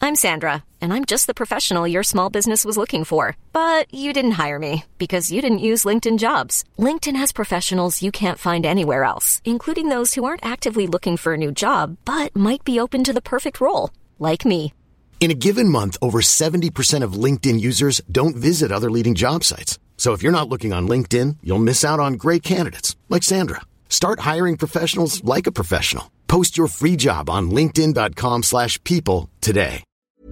I'm Sandra, and I'm just the professional your small business was looking for. But you didn't hire me because you didn't use LinkedIn Jobs. LinkedIn has professionals you can't find anywhere else, including those who aren't actively looking for a new job, but might be open to the perfect role, like me. In a given month, over 70% of LinkedIn users don't visit other leading job sites. So if you're not looking on LinkedIn, you'll miss out on great candidates like Sandra. Start hiring professionals like a professional. Post your free job on linkedin.com/people today.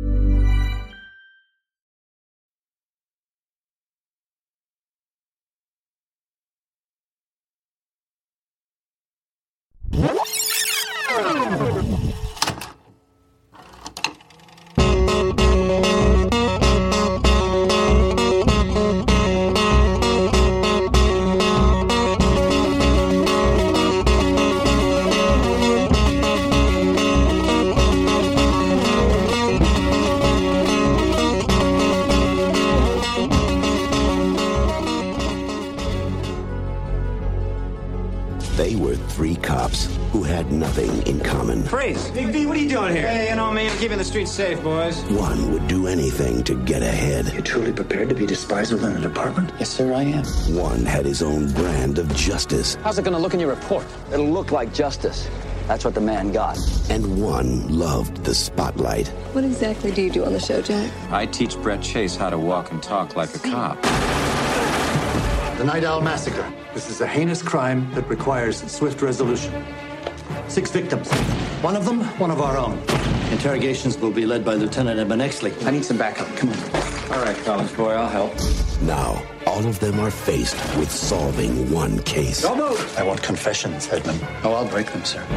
They were three cops who had nothing in common. Freeze! Big B, what are you doing here? Hey, me, I'm keeping the streets safe, boys. One would do anything to get ahead. You truly prepared to be despised within the department? Yes, sir, I am. One had his own brand of justice. How's it gonna look in your report? It'll look like justice. That's what the man got. And one loved the spotlight. What exactly do you do on the show, Jack? I teach Brett Chase how to walk and talk like a cop. The Night Owl Massacre. This is a heinous crime that requires swift resolution. 6 victims. One of them, one of our own. Interrogations will be led by Lieutenant Edmund Exley. I need some backup. Come on. All right, college boy, I'll help. Now, all of them are faced with solving one case. Don't move! I want confessions, Edmund. Oh, I'll break them, sir.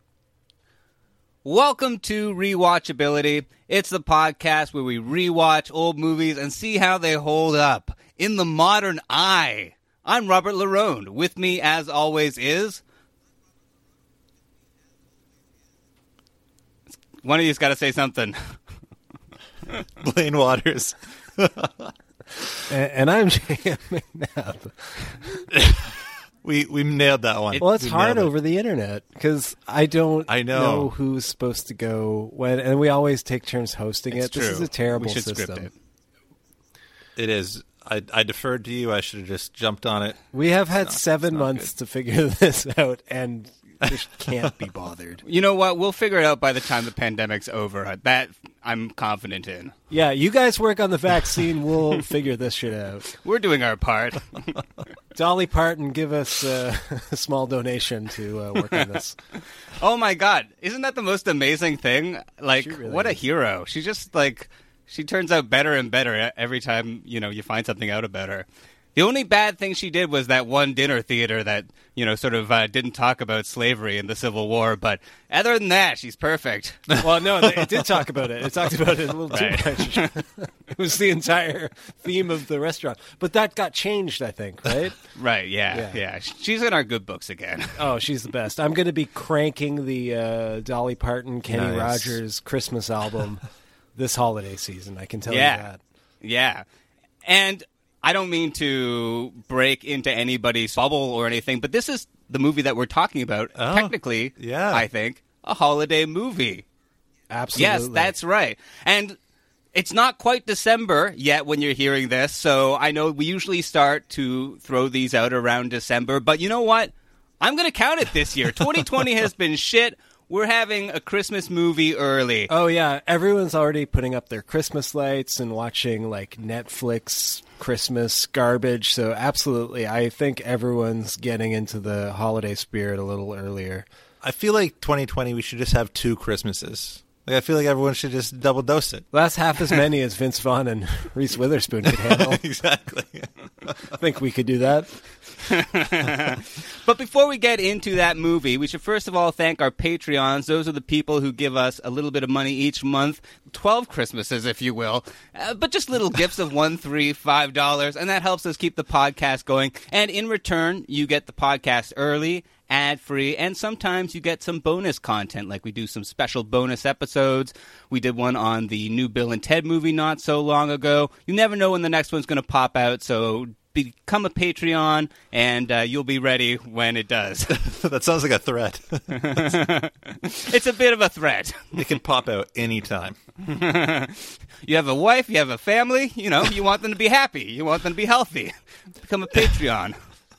Welcome to Rewatchability. It's the podcast where we rewatch old movies and see how they hold up in the modern eye. I'm Robert Larone. With me, as always, is... One of you's got to say something. Blaine Waters. and I'm J.M. McNabb. We nailed that one. Well, it's hard over the internet because I know who's supposed to go when, and we always take turns hosting it. True. This is a terrible we should system. Script it. It is. I deferred to you. I should have just jumped on it. We have had 7 months to figure this out, and just can't be bothered. You know what? We'll figure it out by the time the pandemic's over. That I'm confident in. Yeah, you guys work on the vaccine. We'll figure this shit out. We're doing our part. Dolly Parton, give us a small donation to work on this. Oh my God. Isn't that the most amazing thing? Like, Really what a is. hero. She just, like, she turns out better and better every time, you find something out about her. The only bad thing she did was that one dinner theater that, sort of didn't talk about slavery in the Civil War. But other than that, she's perfect. Well, no, it did talk about it. It talked about it a little too much. It was the entire theme of the restaurant. But that got changed, I think, right? Right, yeah. She's in our good books again. Oh, she's the best. I'm going to be cranking the Dolly Parton, Kenny Rogers Christmas album this holiday season. I can tell you that. Yeah. And I don't mean to break into anybody's bubble or anything, but this is the movie that we're talking about. Technically, I think, a holiday movie. Absolutely. Yes, that's right. And it's not quite December yet when you're hearing this, so I know we usually start to throw these out around December, but you know what? I'm going to count it this year. 2020 has been shit. We're having a Christmas movie early. Oh, yeah. Everyone's already putting up their Christmas lights and watching, like, Netflix Christmas garbage. So, absolutely, I think everyone's getting into the holiday spirit a little earlier. I feel like 2020, we should just have 2 Christmases. Like, I feel like everyone should just double dose it. Well, that's half as many as Vince Vaughn and Reese Witherspoon could handle. Exactly. I think we could do that. But before we get into that movie, we should first of all thank our Patreons. Those are the people who give us a little bit of money each month, 12 Christmases, if you will, but just little gifts of $1, $3, $5, and that helps us keep the podcast going. And in return, you get the podcast early, ad-free, and sometimes you get some bonus content, like we do some special bonus episodes. We did one on the new Bill and Ted movie not so long ago. You never know when the next one's going to pop out, so become a Patreon, and you'll be ready when it does. That sounds like a threat. It's a bit of a threat. It can pop out anytime. You have a wife, you have a family, you want them to be happy. You want them to be healthy. Become a Patreon.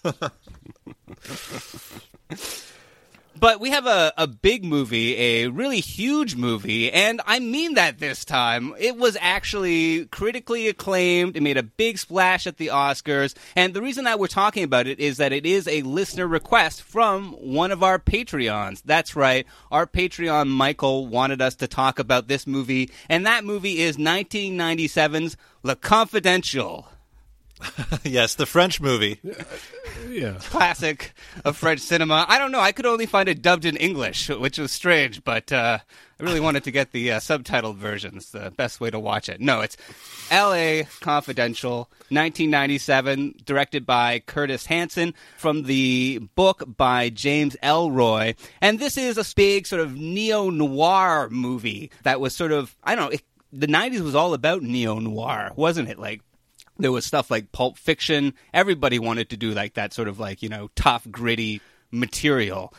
But we have a big movie, a really huge movie, and I mean that this time. It was actually critically acclaimed. It made a big splash at the Oscars, and the reason that we're talking about it is that it is a listener request from one of our Patreons. That's right, our Patreon Michael wanted us to talk about this movie, and that movie is 1997's Le Confidential. Yes, the French movie. Yeah. Classic of French cinema. I don't know. I could only find it dubbed in English, which was strange, but I really wanted to get the subtitled version. It's the best way to watch it. No, it's L.A. Confidential, 1997, directed by Curtis Hanson, from the book by James Ellroy. And this is a big sort of neo-noir movie that was sort of, I don't know, the 90s was all about neo-noir, wasn't it? Like, there was stuff like Pulp Fiction. Everybody wanted to do like that sort of like, tough, gritty material.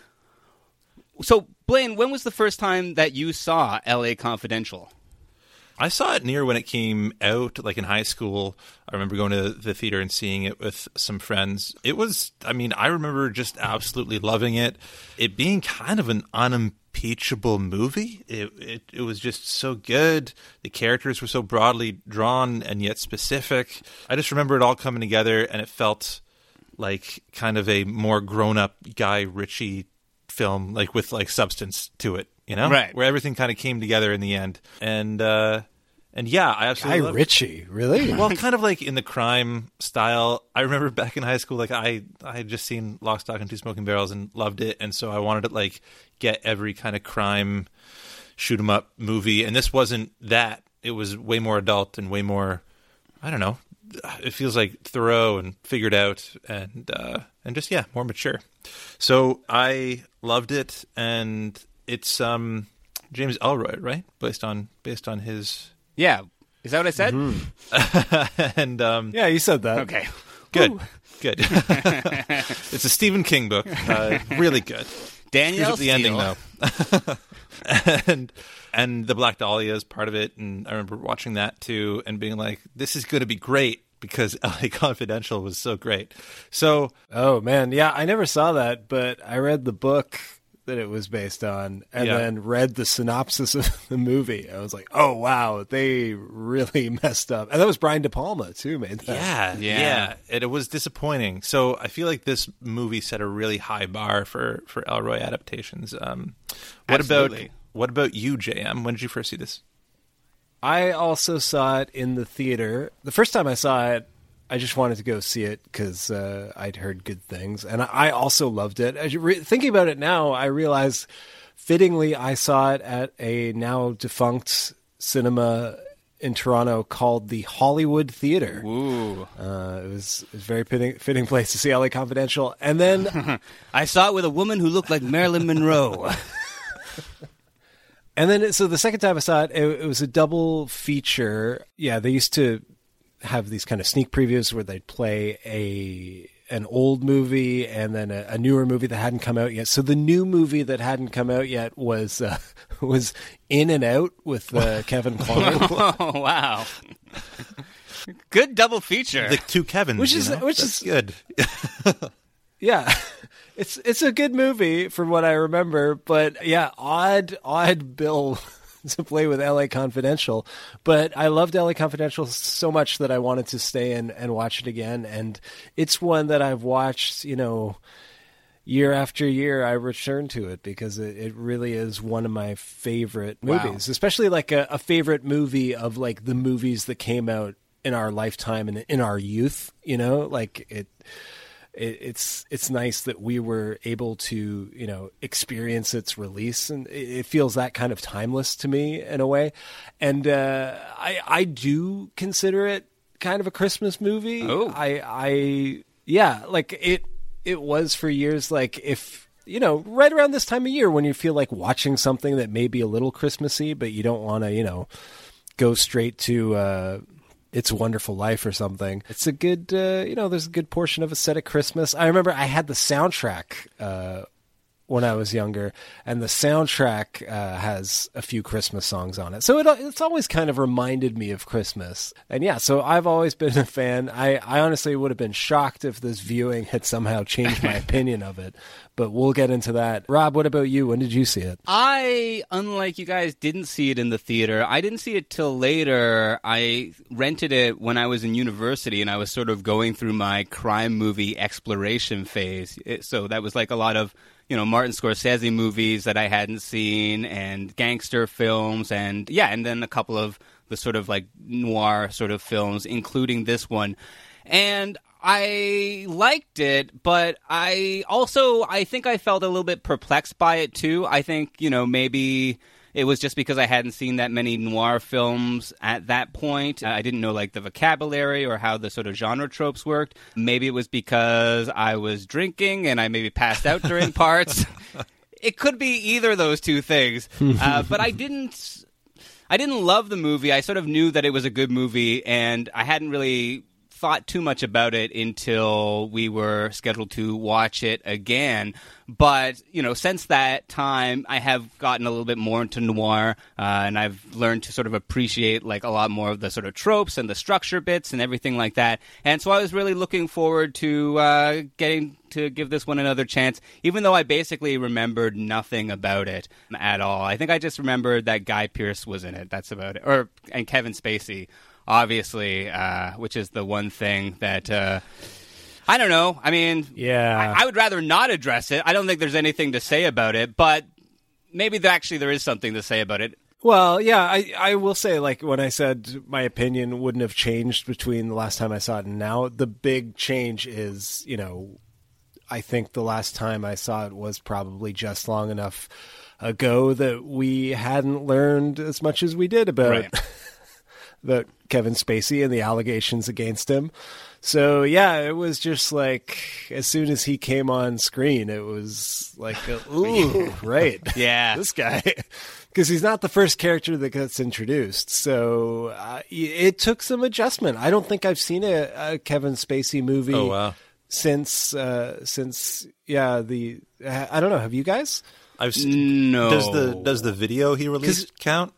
So, Blaine, when was the first time that you saw L.A. Confidential? I saw it near when it came out, like in high school. I remember going to the theater and seeing it with some friends. It was, I remember just absolutely loving it. It being kind of an unimpeachable movie. It was just so good. The characters were so broadly drawn and yet specific. I just remember it all coming together, and it felt like kind of a more grown-up Guy Ritchie film, like with like substance to it, right? Where everything kind of came together in the end, and yeah, I absolutely Guy Ritchie, really? Well, kind of like in the crime style. I remember back in high school, like I had just seen Lock, Stock, and Two Smoking Barrels and loved it, and so I wanted to like get every kind of crime shoot 'em up movie, and this wasn't that. It was way more adult and way more, I don't know. It feels like thorough and figured out, and just more mature. So I loved it, and it's James Ellroy, right? Based on his. Yeah, is that what I said? Mm-hmm. And yeah, you said that. Okay, good, Ooh. Good. It's a Stephen King book, really good. Danielle the ending though, and the Black Dahlia is part of it, and I remember watching that too and being like, "This is going to be great." Because L.A. Confidential was so great. So, oh man, yeah, I never saw that, but I read the book that it was based on, and then read the synopsis of the movie. I was like, oh wow, they really messed up. And that was Brian De Palma too, made that. Yeah. It was disappointing. So I feel like this movie set a really high bar for Ellroy adaptations. What about you, JM? When did you first see this? I also saw it in the theater. The first time I saw it, I just wanted to go see it because I'd heard good things. And I also loved it. Thinking about it now, I realize fittingly I saw it at a now defunct cinema in Toronto called the Hollywood Theater. Ooh. It was a very fitting place to see L.A. Confidential. And then I saw it with a woman who looked like Marilyn Monroe. And then, so the second time I saw it, it was a double feature. Yeah, they used to have these kind of sneak previews where they'd play an old movie and then a newer movie that hadn't come out yet. So the new movie that hadn't come out yet was In and Out with Kevin Kline. Oh, wow. Good double feature. The two Kevins, which is good. Yeah. It's a good movie from what I remember, but yeah, odd bill to play with L.A. Confidential. But I loved L.A. Confidential so much that I wanted to stay and watch it again. And it's one that I've watched, year after year. I return to it because it really is one of my favorite movies, especially like a favorite movie of like the movies that came out in our lifetime and in our youth. Like it. It's nice that we were able to, experience its release, and it feels that kind of timeless to me in a way. And I do consider it kind of a Christmas movie. Oh, like it was for years. Like if right around this time of year when you feel like watching something that may be a little Christmassy, but you don't want to, go straight to It's a Wonderful Life or something. It's a good, there's a good portion of it set at Christmas. I remember I had the soundtrack when I was younger, and the soundtrack has a few Christmas songs on it. So it's always kind of reminded me of Christmas. And yeah, so I've always been a fan. I honestly would have been shocked if this viewing had somehow changed my opinion of it. But we'll get into that. Rob, what about you? When did you see it? I, unlike you guys, didn't see it in the theater. I didn't see it till later. I rented it when I was in university, and I was sort of going through my crime movie exploration phase. So that was like a lot of Martin Scorsese movies that I hadn't seen, and gangster films, and then a couple of the sort of like noir sort of films, including this one. And I liked it, but I think I felt a little bit perplexed by it too. I think, maybe it was just because I hadn't seen that many noir films at that point. I didn't know like the vocabulary or how the sort of genre tropes worked. Maybe it was because I was drinking and I maybe passed out during parts. It could be either of those two things. But I didn't love the movie. I sort of knew that it was a good movie, and I hadn't really thought too much about it until we were scheduled to watch it again. But, since that time, I have gotten a little bit more into noir, and I've learned to sort of appreciate like a lot more of the sort of tropes and the structure bits and everything like that. And so I was really looking forward to getting to give this one another chance, even though I basically remembered nothing about it at all. I think I just remembered that Guy Pearce was in it. That's about it. And Kevin Spacey, obviously, which is the one thing that I don't know. I mean, yeah, I would rather not address it. I don't think there's anything to say about it, but maybe there is something to say about it. Well, yeah, I will say, like, when I said my opinion wouldn't have changed between the last time I saw it and now, the big change is, I think the last time I saw it was probably just long enough ago that we hadn't learned as much as we did about about Kevin Spacey and the allegations against him. So, yeah, it was just like, as soon as he came on screen, it was like, ooh, right. Yeah. This guy. Because he's not the first character that gets introduced. So it took some adjustment. I don't think I've seen a Kevin Spacey movie since I don't know. Have you guys? I've seen. No. Does the video he released count?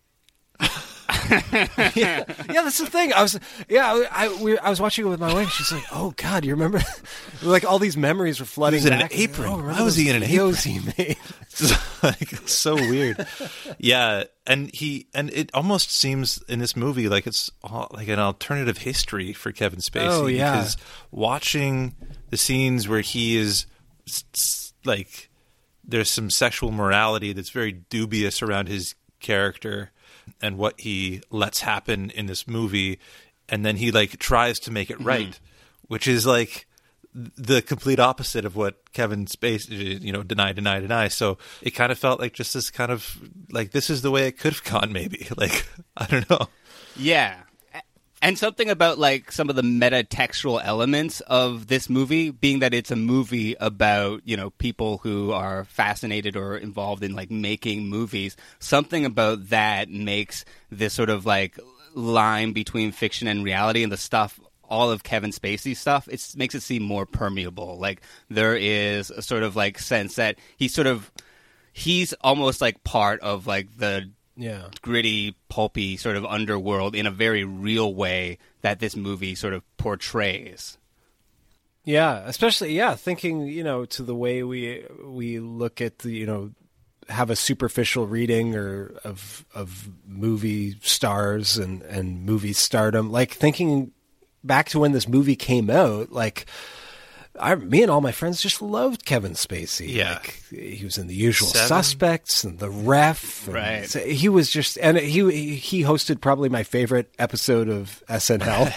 yeah, that's the thing. I was watching it with my wife. She's like, "Oh God, you remember?" Like all these memories were flooding back. An apron. Why was he in an apron? He made? It's like so weird. Yeah, and it almost seems in this movie like it's like an alternative history for Kevin Spacey. Oh yeah, because watching the scenes where he is like, there's some sexual morality that's very dubious around his character and what he lets happen in this movie, and then he like tries to make it right, which is like the complete opposite of what Kevin Spacey, deny. So it kind of felt like just this kind of like, this is the way it could have gone, maybe. Like, I don't know. Yeah. And something about like some of the meta-textual elements of this movie, being that it's a movie about, people who are fascinated or involved in like making movies. Something about that makes this sort of like line between fiction and reality, and the stuff, all of Kevin Spacey's stuff, it makes it seem more permeable. Like there is a sort of like sense that he's almost like part of like the gritty, pulpy sort of underworld in a very real way that this movie sort of portrays. Yeah, especially thinking to the way we look at the have a superficial reading or of movie stars and movie stardom. Like thinking back to when this movie came out, like. Me and all my friends just loved Kevin Spacey. Yeah. Like, he was in The Usual Suspects and The Ref. Right. So he was just, and he hosted probably my favorite episode of SNL.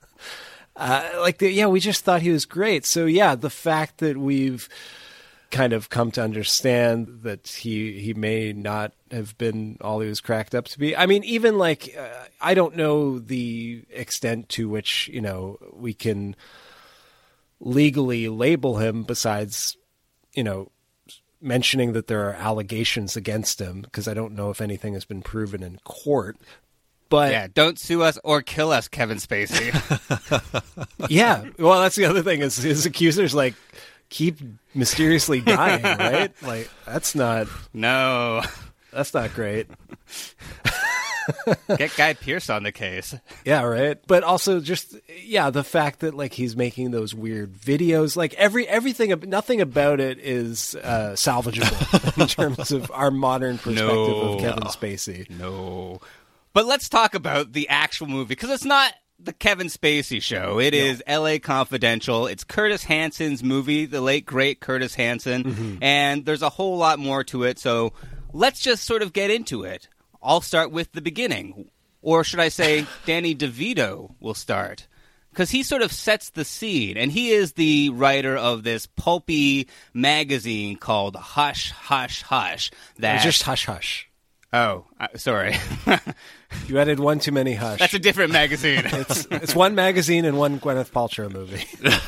We just thought he was great. So yeah, the fact that we've kind of come to understand that he may not have been all he was cracked up to be. I mean, even like, I don't know the extent to which, we can legally label him besides, mentioning that there are allegations against him, because I don't know if anything has been proven in court. But yeah, don't sue us or kill us, Kevin Spacey. yeah, well, that's the other thing is his accusers like keep mysteriously dying, right? Like that's not great. Get Guy Pearce on the case. Yeah, right. But also just the fact that like he's making those weird videos, like everything, nothing about it is salvageable in terms of our modern perspective of Kevin Spacey. No. But let's talk about the actual movie, because it's not the Kevin Spacey show. It is L.A. Confidential. It's Curtis Hanson's movie, the late, great Curtis Hanson. And there's a whole lot more to it. So let's just sort of get into it. I'll start with the beginning. Or should I say Danny DeVito will start? Because he sort of sets the scene. And he is the writer of this pulpy magazine called Hush, Hush, Hush. It's just Hush, Hush. Oh, sorry. You added one too many Hush. That's a different magazine. It's one magazine and one Gwyneth Paltrow movie.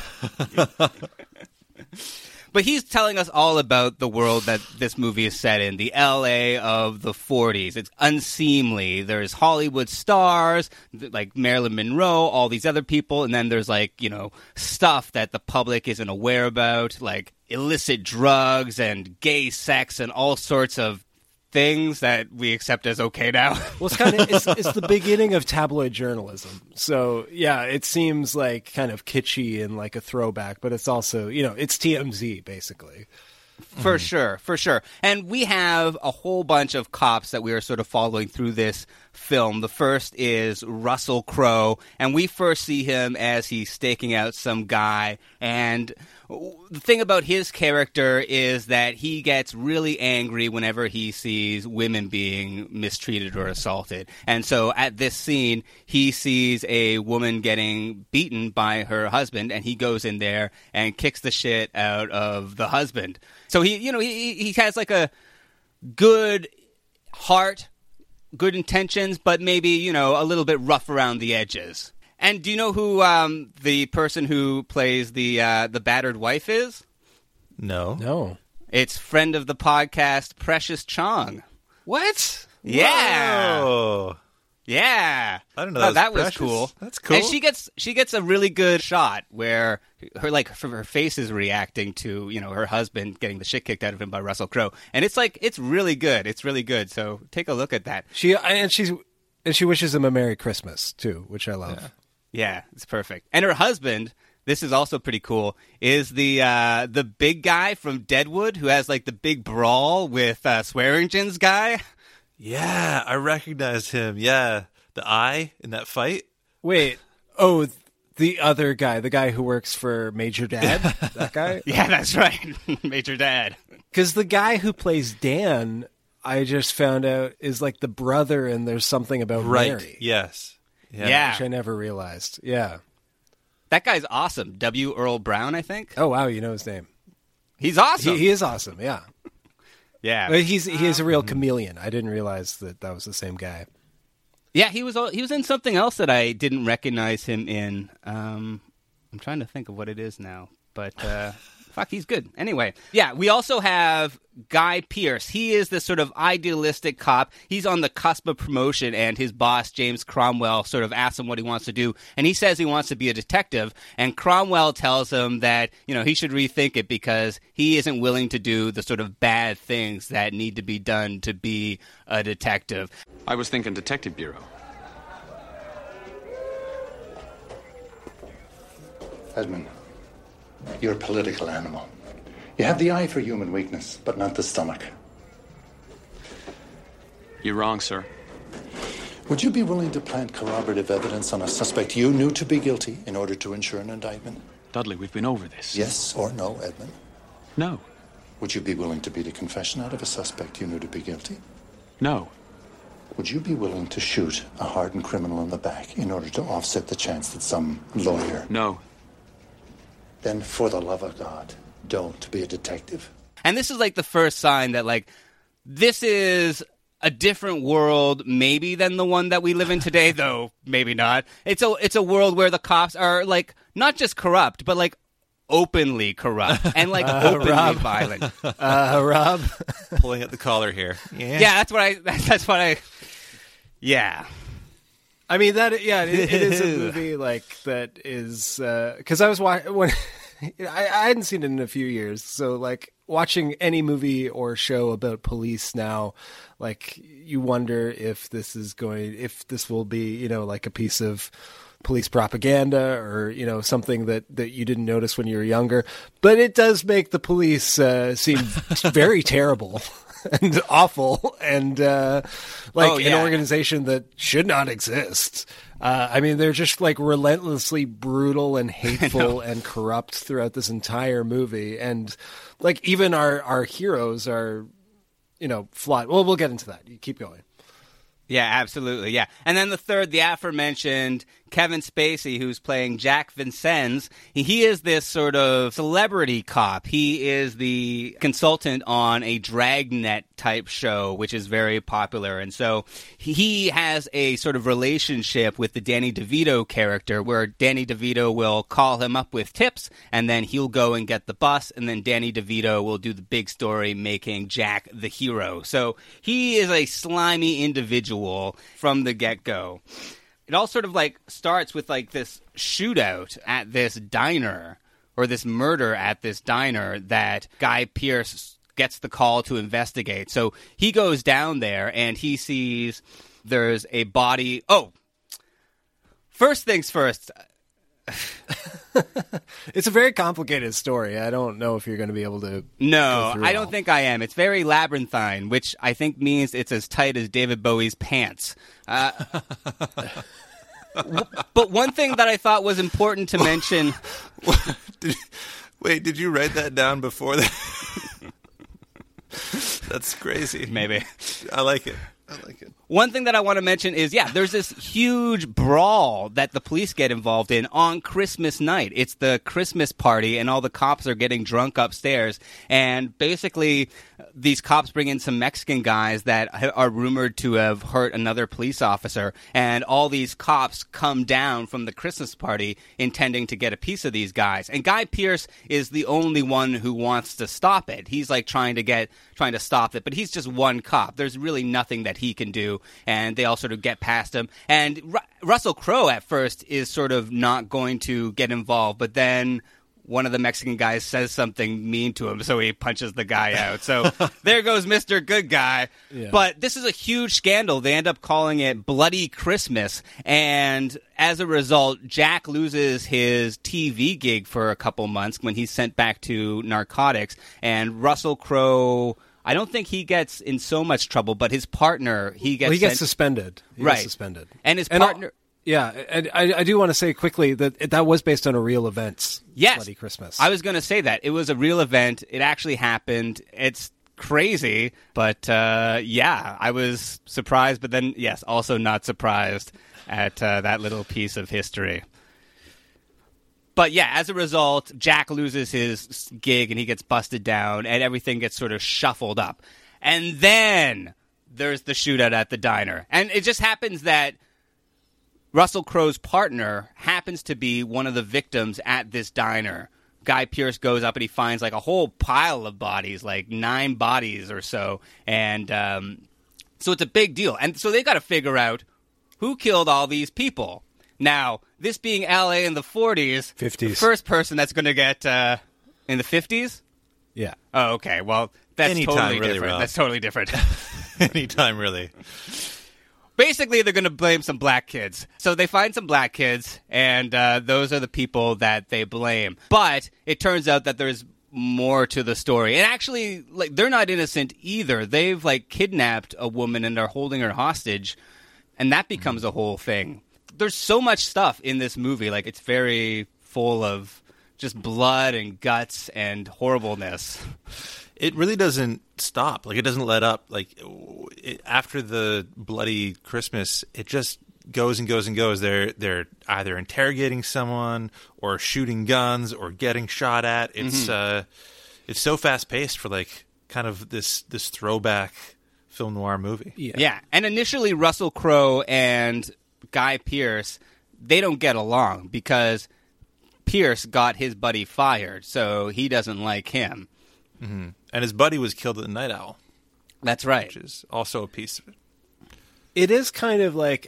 But he's telling us all about the world that this movie is set in, the L.A. of the 40s. It's unseemly. There's Hollywood stars, like Marilyn Monroe, all these other people, and then there's, like, stuff that the public isn't aware about, like illicit drugs and gay sex and all sorts of things that we accept as okay now. Well, it's the beginning of tabloid journalism. So, yeah, it seems like kind of kitschy and like a throwback, but it's also, it's TMZ, basically. For sure. And we have a whole bunch of cops that we are sort of following through this film. The first is Russell Crowe, and we first see him as he's staking out some guy. And the thing about his character is that he gets really angry whenever he sees women being mistreated or assaulted. And so at this scene, he sees a woman getting beaten by her husband, and he goes in there and kicks the shit out of the husband. So he has like a good heart, good intentions, but maybe, a little bit rough around the edges. And do you know who the person who plays the battered wife is? No. It's friend of the podcast, Precious Chong. What? Yeah. Whoa. Yeah. I don't know. That was cool. That's cool. And she gets a really good shot where her face is reacting to, her husband getting the shit kicked out of him by Russell Crowe. And it's really good. It's really good. So take a look at that. She wishes him a Merry Christmas too, which I love. Yeah, it's perfect. And her husband, this is also pretty cool, is the big guy from Deadwood who has like the big brawl with Swearingen's guy. Yeah, I recognize him. Yeah, the eye in that fight. Wait, the other guy, the guy who works for Major Dad, that guy? Yeah, that's right, Major Dad. Because the guy who plays Dan, I just found out, is like the brother, and there's something about Mary. Yes. Yeah. Which I never realized. Yeah. That guy's awesome. W. Earl Brown, I think. Oh, wow, you know his name. He's awesome. He is awesome, yeah. Yeah. But he is a real chameleon. I didn't realize that was the same guy. Yeah, he was in something else that I didn't recognize him in. I'm trying to think of what it is now, but fuck, he's good. Anyway, yeah, we also have Guy Pearce. He is this sort of idealistic cop. He's on the cusp of promotion, and his boss, James Cromwell, sort of asks him what he wants to do, and he says he wants to be a detective, and Cromwell tells him that, he should rethink it because he isn't willing to do the sort of bad things that need to be done to be a detective. I was thinking Detective Bureau. Edmund, you're a political animal. You have the eye for human weakness, but not the stomach. You're wrong, sir. Would you be willing to plant corroborative evidence on a suspect you knew to be guilty in order to ensure an indictment? Dudley, we've been over this. Yes or no, Edmund? No. Would you be willing to beat a confession out of a suspect you knew to be guilty? No. Would you be willing to shoot a hardened criminal in the back in order to offset the chance that some lawyer... No. Then, for the love of God, don't be a detective. And this is like the first sign that, like, this is a different world maybe than the one that we live in today, though maybe not. It's a world where the cops are, like, not just corrupt, but, like, openly corrupt and, like, openly violent. Rob? Pulling at the collar here. Yeah, that's what I... Yeah. I mean, it is a movie like that is because I was when I hadn't seen it in a few years, so like watching any movie or show about police now, like you wonder if this will be like a piece of police propaganda or something that you didn't notice when you were younger. But it does make the police seem very terrible. And awful, and an organization that should not exist. I mean, they're just like relentlessly brutal and hateful and corrupt throughout this entire movie. And like even our heroes are, flawed. Well, we'll get into that. You keep going. Yeah, absolutely. Yeah. And then the third, the aforementioned Kevin Spacey, who's playing Jack Vincennes. He is this sort of celebrity cop. He is the consultant on a Dragnet type show, which is very popular. And so he has a sort of relationship with the Danny DeVito character where Danny DeVito will call him up with tips and then he'll go and get the bus. And then Danny DeVito will do the big story making Jack the hero. So he is a slimy individual from the get-go. It all sort of like starts with like this shootout at this diner or this murder at this diner that Guy Pearce gets the call to investigate. So he goes down there and he sees there's a body. Oh, first things first. It's a very complicated story. I don't know if you're going to be able to. No, I don't think I am. It's very labyrinthine, which I think means it's as tight as David Bowie's pants. But one thing that I thought was important to mention. Did you write that down before that? That's crazy. Maybe. I like it. One thing that I want to mention is, there's this huge brawl that the police get involved in on Christmas night. It's the Christmas party, and all the cops are getting drunk upstairs. And basically, these cops bring in some Mexican guys that are rumored to have hurt another police officer. And all these cops come down from the Christmas party intending to get a piece of these guys. And Guy Pearce is the only one who wants to stop it. He's like trying to stop it, but he's just one cop. There's really nothing that he can do. And they all sort of get past him. And Russell Crowe at first is sort of not going to get involved, but then one of the Mexican guys says something mean to him, so he punches the guy out. So there goes Mr. Good Guy. Yeah. But this is a huge scandal. They end up calling it Bloody Christmas. And as a result, Jack loses his TV gig for a couple months when he's sent back to narcotics. And Russell Crowe, I don't think he gets in so much trouble, but his partner, he gets suspended. Right. Gets suspended. And his partner... and I do want to say quickly that was based on a real event. Yes. Bloody Christmas. I was going to say that. It was a real event. It actually happened. It's crazy, but I was surprised, but then, yes, also not surprised at that little piece of history. But yeah, as a result, Jack loses his gig and he gets busted down and everything gets sort of shuffled up. And then there's the shootout at the diner. And it just happens that Russell Crowe's partner happens to be one of the victims at this diner. Guy Pearce goes up and he finds like a whole pile of bodies, like 9 bodies or so. And so it's a big deal. And so they got to figure out who killed all these people. Now, this being L.A. in the 40s, 50s. The first person that's going to get in the 50s? Yeah. Oh, okay. Well, that's Anytime, totally really, different. Rob. That's totally different. Anytime, really. Basically, they're going to blame some black kids. So they find some black kids, and those are the people that they blame. But it turns out that there's more to the story. And actually, like, they're not innocent either. They've, like, kidnapped a woman, and they're holding her hostage, and that becomes a whole thing. There's so much stuff in this movie. Like, it's very full of just blood and guts and horribleness. It really doesn't stop. Like, it doesn't let up. Like, after the Bloody Christmas, it just goes and goes and goes. They're either interrogating someone or shooting guns or getting shot at. It's it's so fast paced for like kind of this throwback film noir movie. Yeah. And initially, Russell Crowe and Guy Pearce, they don't get along because Pearce got his buddy fired, so he doesn't like him. Mm-hmm. And his buddy was killed at the Night Owl. That's right. Which is also a piece of it. It is kind of like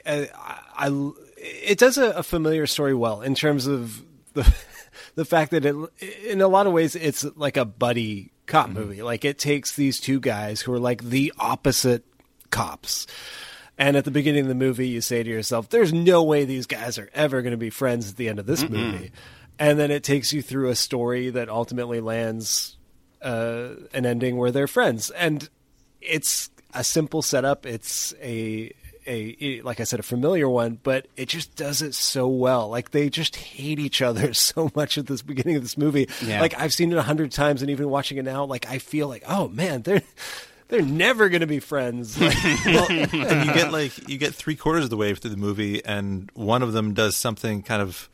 it does a familiar story well in terms of the fact that it, in a lot of ways, it's like a buddy cop movie. Like it takes these two guys who are like the opposite cops. And at the beginning of the movie, you say to yourself, there's no way these guys are ever going to be friends at the end of this movie. And then it takes you through a story that ultimately lands an ending where they're friends. And it's a simple setup. It's a like I said, a familiar one, but it just does it so well. Like they just hate each other so much at this beginning of this movie. Yeah. Like I've seen it 100 times, and even watching it now, like I feel like, oh man, they're never going to be friends. Like, well, and you get 3/4 of the way through the movie, and one of them does something kind of,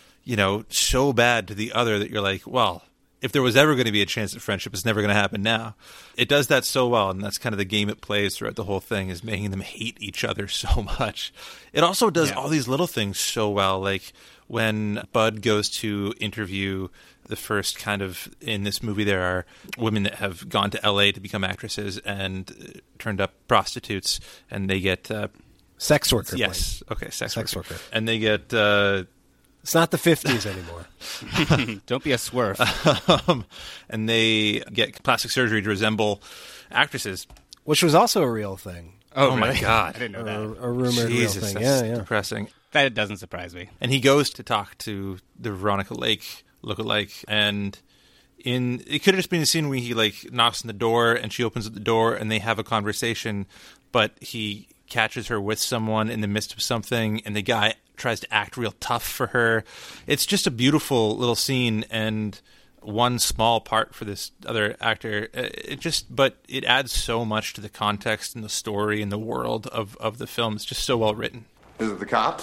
so bad to the other that you're like, well, if there was ever going to be a chance at friendship, it's never going to happen now. It does that so well, and that's kind of the game it plays throughout the whole thing, is making them hate each other so much. It also does all these little things so well, like when Bud goes to interview the first kind of, in this movie, there are women that have gone to L.A. to become actresses and turned up prostitutes, and they get... sex worker. Yes. Okay, sex worker. And they get... it's not the 50s anymore. Don't be a swerve. And they get plastic surgery to resemble actresses. Which was also a real thing. Oh, my God. I didn't know that. A rumored real thing. That's Yeah. depressing. That doesn't surprise me. And he goes to talk to the Veronica Lake lookalike, and it could have just been a scene where he like knocks on the door and she opens up the door and they have a conversation, but he catches her with someone in the midst of something, and the guy tries to act real tough for her. It's just a beautiful little scene, and one small part for this other actor. But it adds so much to the context and the story and the world of the film. It's just so well written. Is it the cops?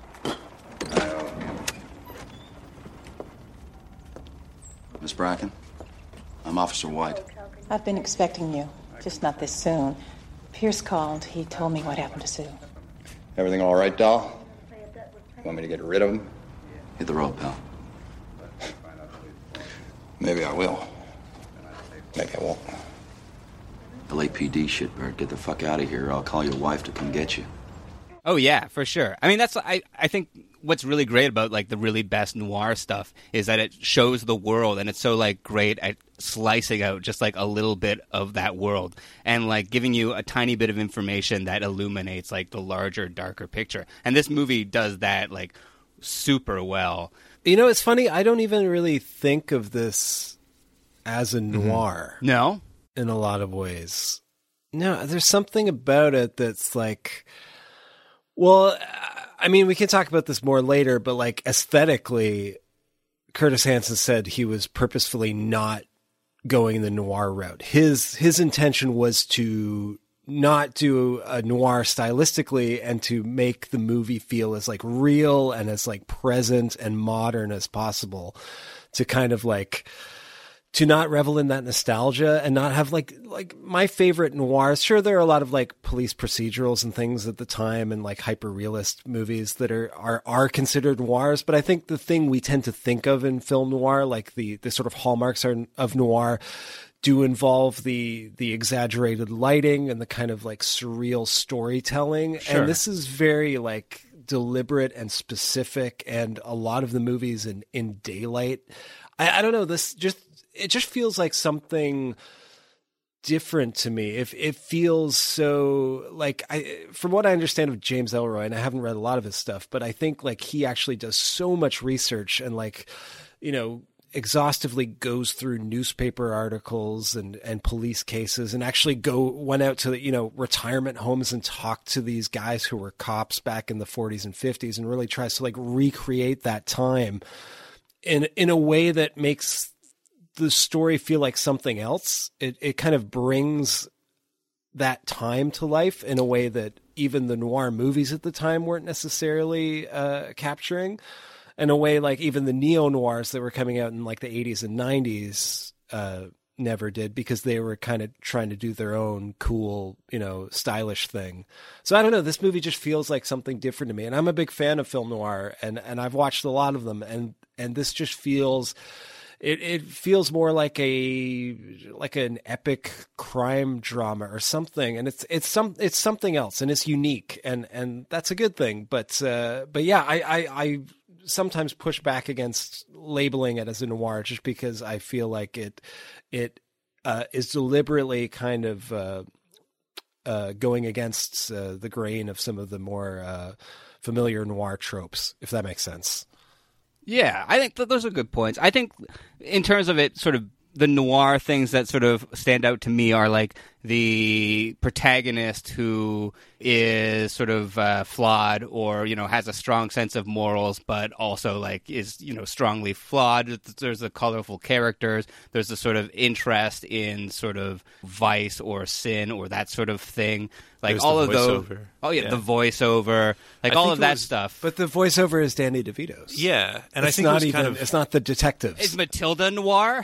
Miss Bracken, I'm Officer White. I've been expecting you, just not this soon. Pierce called. He told me what happened to Sue. Everything all right, doll? Want me to get rid of him? Hit the road, pal. Maybe I will. Maybe I won't. LAPD shitbird, get the fuck out of here, or I'll call your wife to come get you. Oh yeah, for sure. I mean, I think what's really great about like the really best noir stuff is that it shows the world, and it's so like great at slicing out just like a little bit of that world and like giving you a tiny bit of information that illuminates like the larger, darker picture. And this movie does that like super well. It's funny. I don't even really think of this as a noir. No? In a lot of ways. No, there's something about it that's like, well, I mean, we can talk about this more later, but like aesthetically, Curtis Hanson said he was purposefully not going the noir route. His intention was to not do a noir stylistically and to make the movie feel as like real and as like present and modern as possible, to kind of like to not revel in that nostalgia and not have like my favorite noirs. Sure, there are a lot of like police procedurals and things at the time and like hyper realist movies that are considered noirs. But I think the thing we tend to think of in film noir, like the sort of hallmarks of noir, do involve the exaggerated lighting and the kind of like surreal storytelling. Sure. And this is very like deliberate and specific, and a lot of the movies in daylight. I don't know, it just feels like something different to me. It feels so like, from what I understand of James Ellroy, and I haven't read a lot of his stuff, but I think like he actually does so much research and like, exhaustively goes through newspaper articles and police cases, and actually went out to, retirement homes and talked to these guys who were cops back in the 40s and 50s, and really tries to like recreate that time in a way that makes the story feel like something else. It kind of brings that time to life in a way that even the noir movies at the time weren't necessarily capturing. In a way like even the neo-noirs that were coming out in like the 80s and 90s never did, because they were kind of trying to do their own cool, stylish thing. So I don't know, this movie just feels like something different to me. And I'm a big fan of film noir, and I've watched a lot of them, and this just feels... it feels more like an epic crime drama or something, and it's something else, and it's unique, and that's a good thing. But yeah, I sometimes push back against labeling it as a noir just because I feel like it is deliberately kind of going against the grain of some of the more familiar noir tropes, if that makes sense. Yeah, I think those are good points. I think in terms of it, sort of the noir things that sort of stand out to me are like the protagonist who is sort of flawed or, has a strong sense of morals, but also like is, strongly flawed. There's the colorful characters. There's the sort of interest in sort of vice or sin or that sort of thing. Like there's all the of those. voiceover. Oh, yeah, the voiceover. Like all of that stuff. But the voiceover is Danny DeVito's. Yeah. And it's I think not it was it's not the detectives. Is Matilda noir?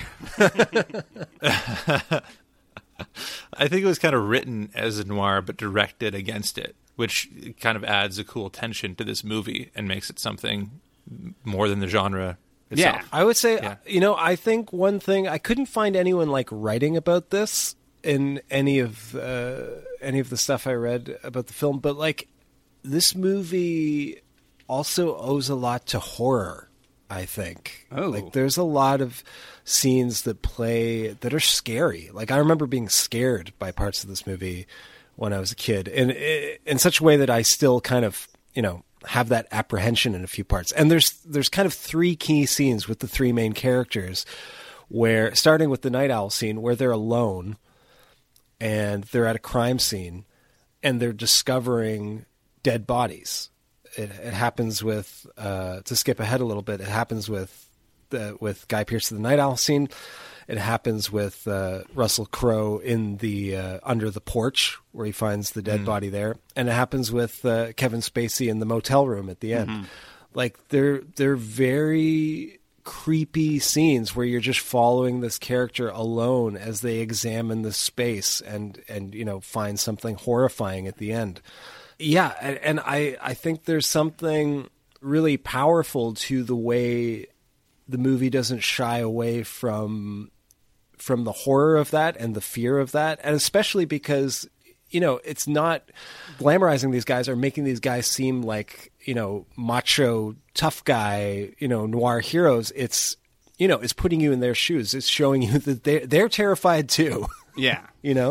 I think it was kind of written as a noir, but directed against it, which kind of adds a cool tension to this movie and makes it something more than the genre itself. Yeah, I would say, I think one thing, I couldn't find anyone like writing about this in any of the stuff I read about the film, but like this movie also owes a lot to horror, I think. Oh. Like there's a lot of scenes that are scary. Like I remember being scared by parts of this movie when I was a kid, and in such a way that I still kind of, have that apprehension in a few parts. And there's kind of three key scenes with the three main characters, where starting with the Night Owl scene where they're alone and they're at a crime scene and they're discovering dead bodies. It happens with to skip ahead a little bit. It happens with Guy Pearce in the Night Owl scene. It happens with Russell Crowe in the under the porch where he finds the dead body there, and it happens with Kevin Spacey in the motel room at the end. Mm-hmm. Like they're very creepy scenes where you're just following this character alone as they examine the space and find something horrifying at the end. Yeah, and I think there's something really powerful to the way the movie doesn't shy away from the horror of that and the fear of that, and especially because it's not glamorizing these guys or making these guys seem like macho tough guy noir heroes. It's it's putting you in their shoes. It's showing you that they're terrified too. Yeah.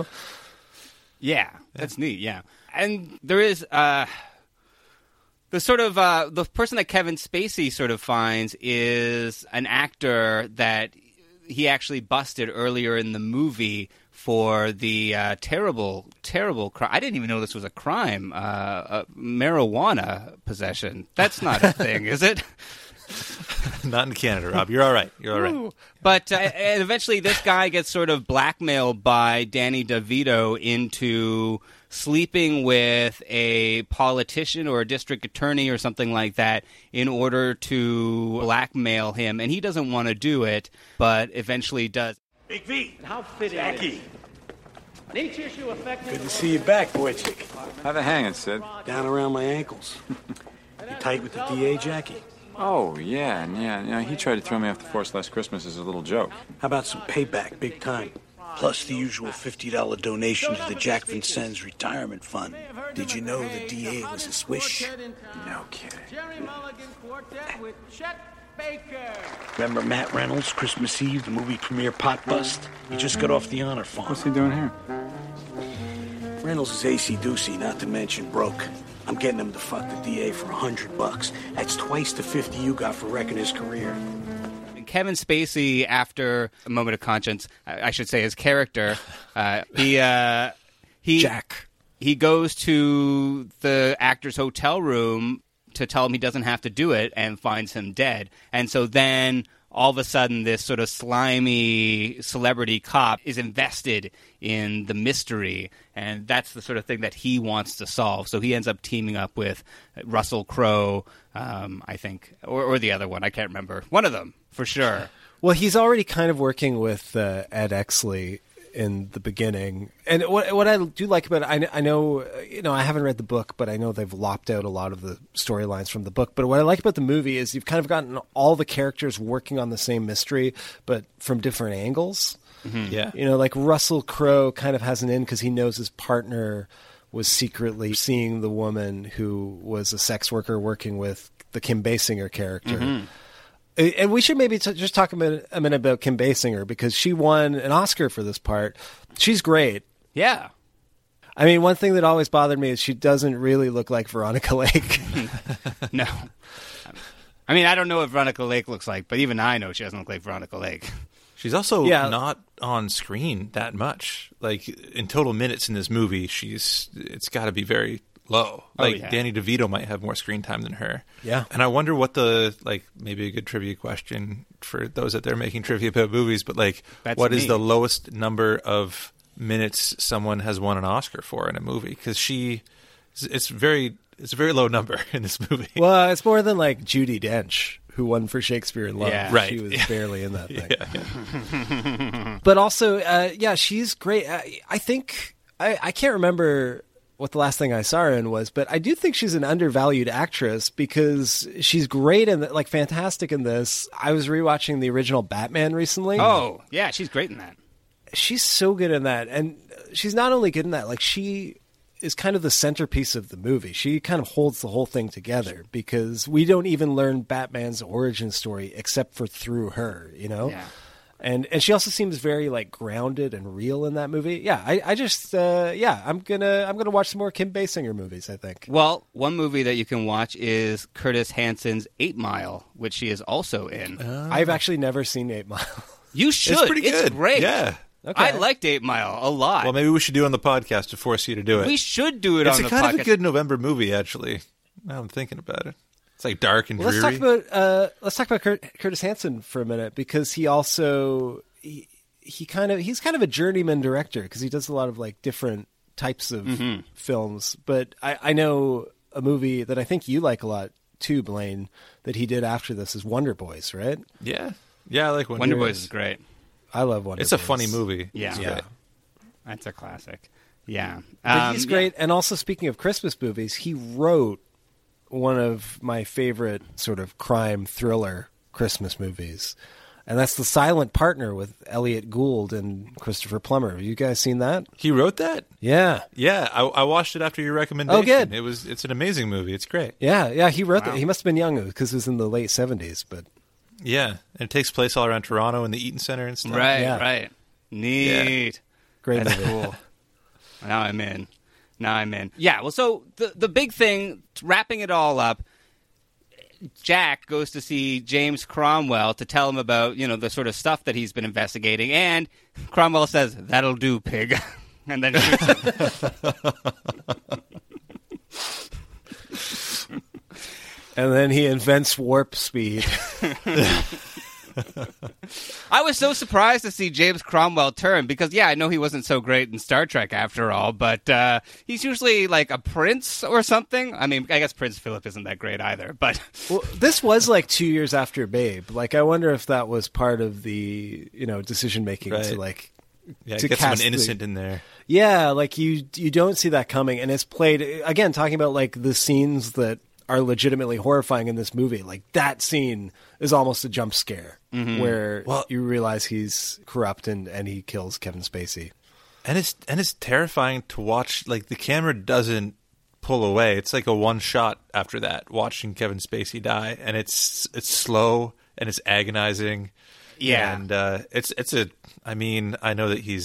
Yeah, that's neat. Yeah. And there is the sort of the person that Kevin Spacey sort of finds is an actor that he actually busted earlier in the movie for the terrible crime. I didn't even know this was a crime. Marijuana possession. That's not a thing, is it? Not in Canada, Rob. You're all right. You're all right. But and eventually this guy gets sort of blackmailed by Danny DeVito into sleeping with a politician or a district attorney or something like that in order to blackmail him. And he doesn't want to do it, but eventually does. Big V. How fitting. Jackie. On each issue affecting... Good to see you back, boy chick. How the hanging, Sid? Down around my ankles. You tight with the DA, Jackie? Oh, yeah. He tried to throw me off the force last Christmas as a little joke. How about some payback, big time? Plus the usual $50 donation to the Jack Vincennes Retirement Fund. Did you know the DA was a swish? No kidding. Remember Matt Reynolds, Christmas Eve, the movie premiere pot bust? He just got off the honor farm. What's he doing here? Reynolds is acey-deucey, not to mention broke. I'm getting him to fuck the DA for $100. That's twice the 50 you got for wrecking his career. Kevin Spacey, after a moment of conscience, I should say his character, Jack. He goes to the actor's hotel room to tell him he doesn't have to do it and finds him dead. And so then all of a sudden this sort of slimy celebrity cop is invested in the mystery, and that's the sort of thing that he wants to solve. So he ends up teaming up with Russell Crowe, I think, or the other one. I can't remember. One of them, for sure. Well, he's already kind of working with Ed Exley in the beginning. And what I do like about it, I know, I haven't read the book, but I know they've lopped out a lot of the storylines from the book. But what I like about the movie is you've kind of gotten all the characters working on the same mystery, but from different angles. Mm-hmm. Yeah. Like Russell Crowe kind of has an in because he knows his partner was secretly seeing the woman who was a sex worker working with the Kim Basinger character. Mm-hmm. And we should maybe just talk a minute about Kim Basinger because she won an Oscar for this part. She's great. Yeah. I mean, one thing that always bothered me is she doesn't really look like Veronica Lake. No. I mean, I don't know what Veronica Lake looks like, but even I know she doesn't look like Veronica Lake. She's also not on screen that much. Like, in total minutes in this movie, it's got to be very low. Like, Danny DeVito might have more screen time than her. Yeah. And I wonder what maybe a good trivia question for those that they're making trivia about movies, but what is the lowest number of minutes someone has won an Oscar for in a movie? Because it's a very low number in this movie. Well, it's more than like Judi Dench, who won for Shakespeare in Love. Yeah. Right. She was barely in that thing. Yeah. But also, she's great. I think, I can't remember what the last thing I saw her in was, but I do think she's an undervalued actress because she's great and fantastic in this. I was rewatching the original Batman recently. Oh, yeah, she's great in that. She's so good in that. And she's not only good in that, she is kind of the centerpiece of the movie. She kind of holds the whole thing together because we don't even learn Batman's origin story except for through her, Yeah. And she also seems very grounded and real in that movie. Yeah, I just I'm gonna watch some more Kim Basinger movies, I think. Well, one movie that you can watch is Curtis Hanson's 8 Mile, which she is also in. I've actually never seen 8 Mile. You should. It's pretty good. It's great. Yeah. Okay. I liked 8 Mile a lot. Well, maybe we should do it on the podcast to force you to do it. We should do it on the podcast. It's kind of a good November movie, actually. Now I'm thinking about it. It's dark and dreary. Let's talk about Curtis Hanson for a minute because he also he's kind of a journeyman director because he does a lot of different types of films. But I know a movie that I think you like a lot too, Blaine, that he did after this is Wonder Boys, right? Yeah, I like Wonder Boys is great. I love Wonder Boys. It's a funny movie. Yeah, that's a classic. Yeah, but he's great. And also, speaking of Christmas movies, he wrote one of my favorite sort of crime thriller Christmas movies. And that's The Silent Partner with Elliot Gould and Christopher Plummer. Have you guys seen that? He wrote that? Yeah. Yeah, I watched it after your recommendation. Oh, good. It's an amazing movie. It's great. Yeah, he wrote that. He must have been young because it was in the late 70s. But yeah, and it takes place all around Toronto in the Eaton Center and stuff. Right. Neat. Yeah. Great That's movie. Cool. Now I'm in. Yeah, well, so the big thing, wrapping it all up, Jack goes to see James Cromwell to tell him about, the sort of stuff that he's been investigating, and Cromwell says, "That'll do, pig," and then shoots him. And then he invents warp speed. I was so surprised to see James Cromwell turn because, I know he wasn't so great in Star Trek after all, but he's usually like a prince or something. I mean, I guess Prince Philip isn't that great either, but... Well, this was 2 years after Babe. I wonder if that was part of the, decision-making to to get someone innocent in there. Yeah, you don't see that coming, and it's played, again, talking about the scenes that are legitimately horrifying in this movie. That scene is almost a jump scare where you realize he's corrupt and he kills Kevin Spacey. And it's terrifying to watch. The camera doesn't pull away. It's a one shot after that, watching Kevin Spacey die, and it's slow and it's agonizing. Yeah, and I mean, I know that he's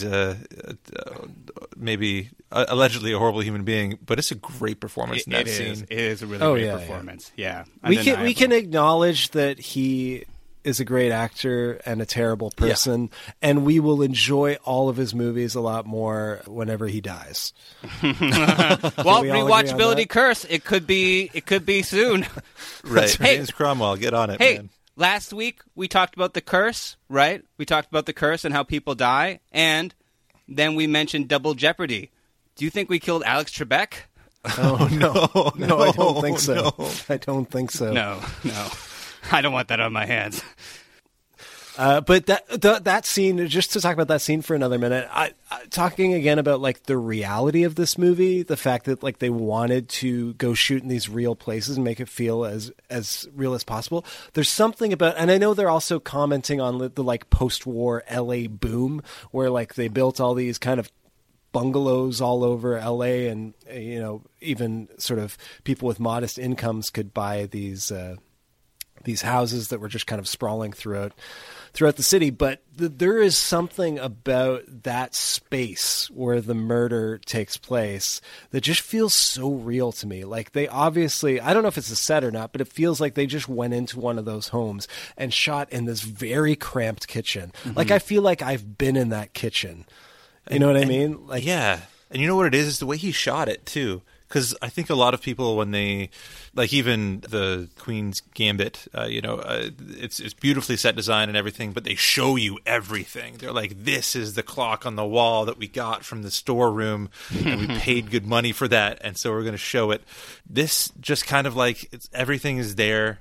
maybe allegedly a horrible human being, but it's a great performance in that scene. It is a really great performance. Yeah, we can acknowledge that he is a great actor and a terrible person, and we will enjoy all of his movies a lot more whenever he dies. Well, rewatchability curse. It could be soon. Right, hey, James Cromwell, get on it, man. Last week, we talked about the curse, right? We talked about the curse and how people die, and then we mentioned Double Jeopardy. Do you think we killed Alex Trebek? Oh, no, I don't think so. No. I don't think so. No. I don't want that on my hands. But that scene, just to talk about that scene for another minute, talking again about like the reality of this movie, the fact that like they wanted to go shoot in these real places and make it feel as real as possible. There's something about, and I know they're also commenting on the like post-war LA boom, where like they built all these kind of bungalows all over LA, and you know, even sort of people with modest incomes could buy these houses that were just kind of sprawling throughout the city. But there is something about that space where the murder takes place that just feels so real to me. Like they obviously, I don't know if it's a set or not, but it feels like they just went into one of those homes and shot in this very cramped kitchen. Mm-hmm. Like I feel like I've been in that kitchen. You know what I mean? Like, yeah. And you know what it is? It's the way he shot it too. Because I think a lot of people, when they, like even the Queen's Gambit, it's beautifully set design and everything, but they show you everything. They're like, this is the clock on the wall that we got from the storeroom, and we paid good money for that, and so we're going to show it. This just kind of like, everything is there,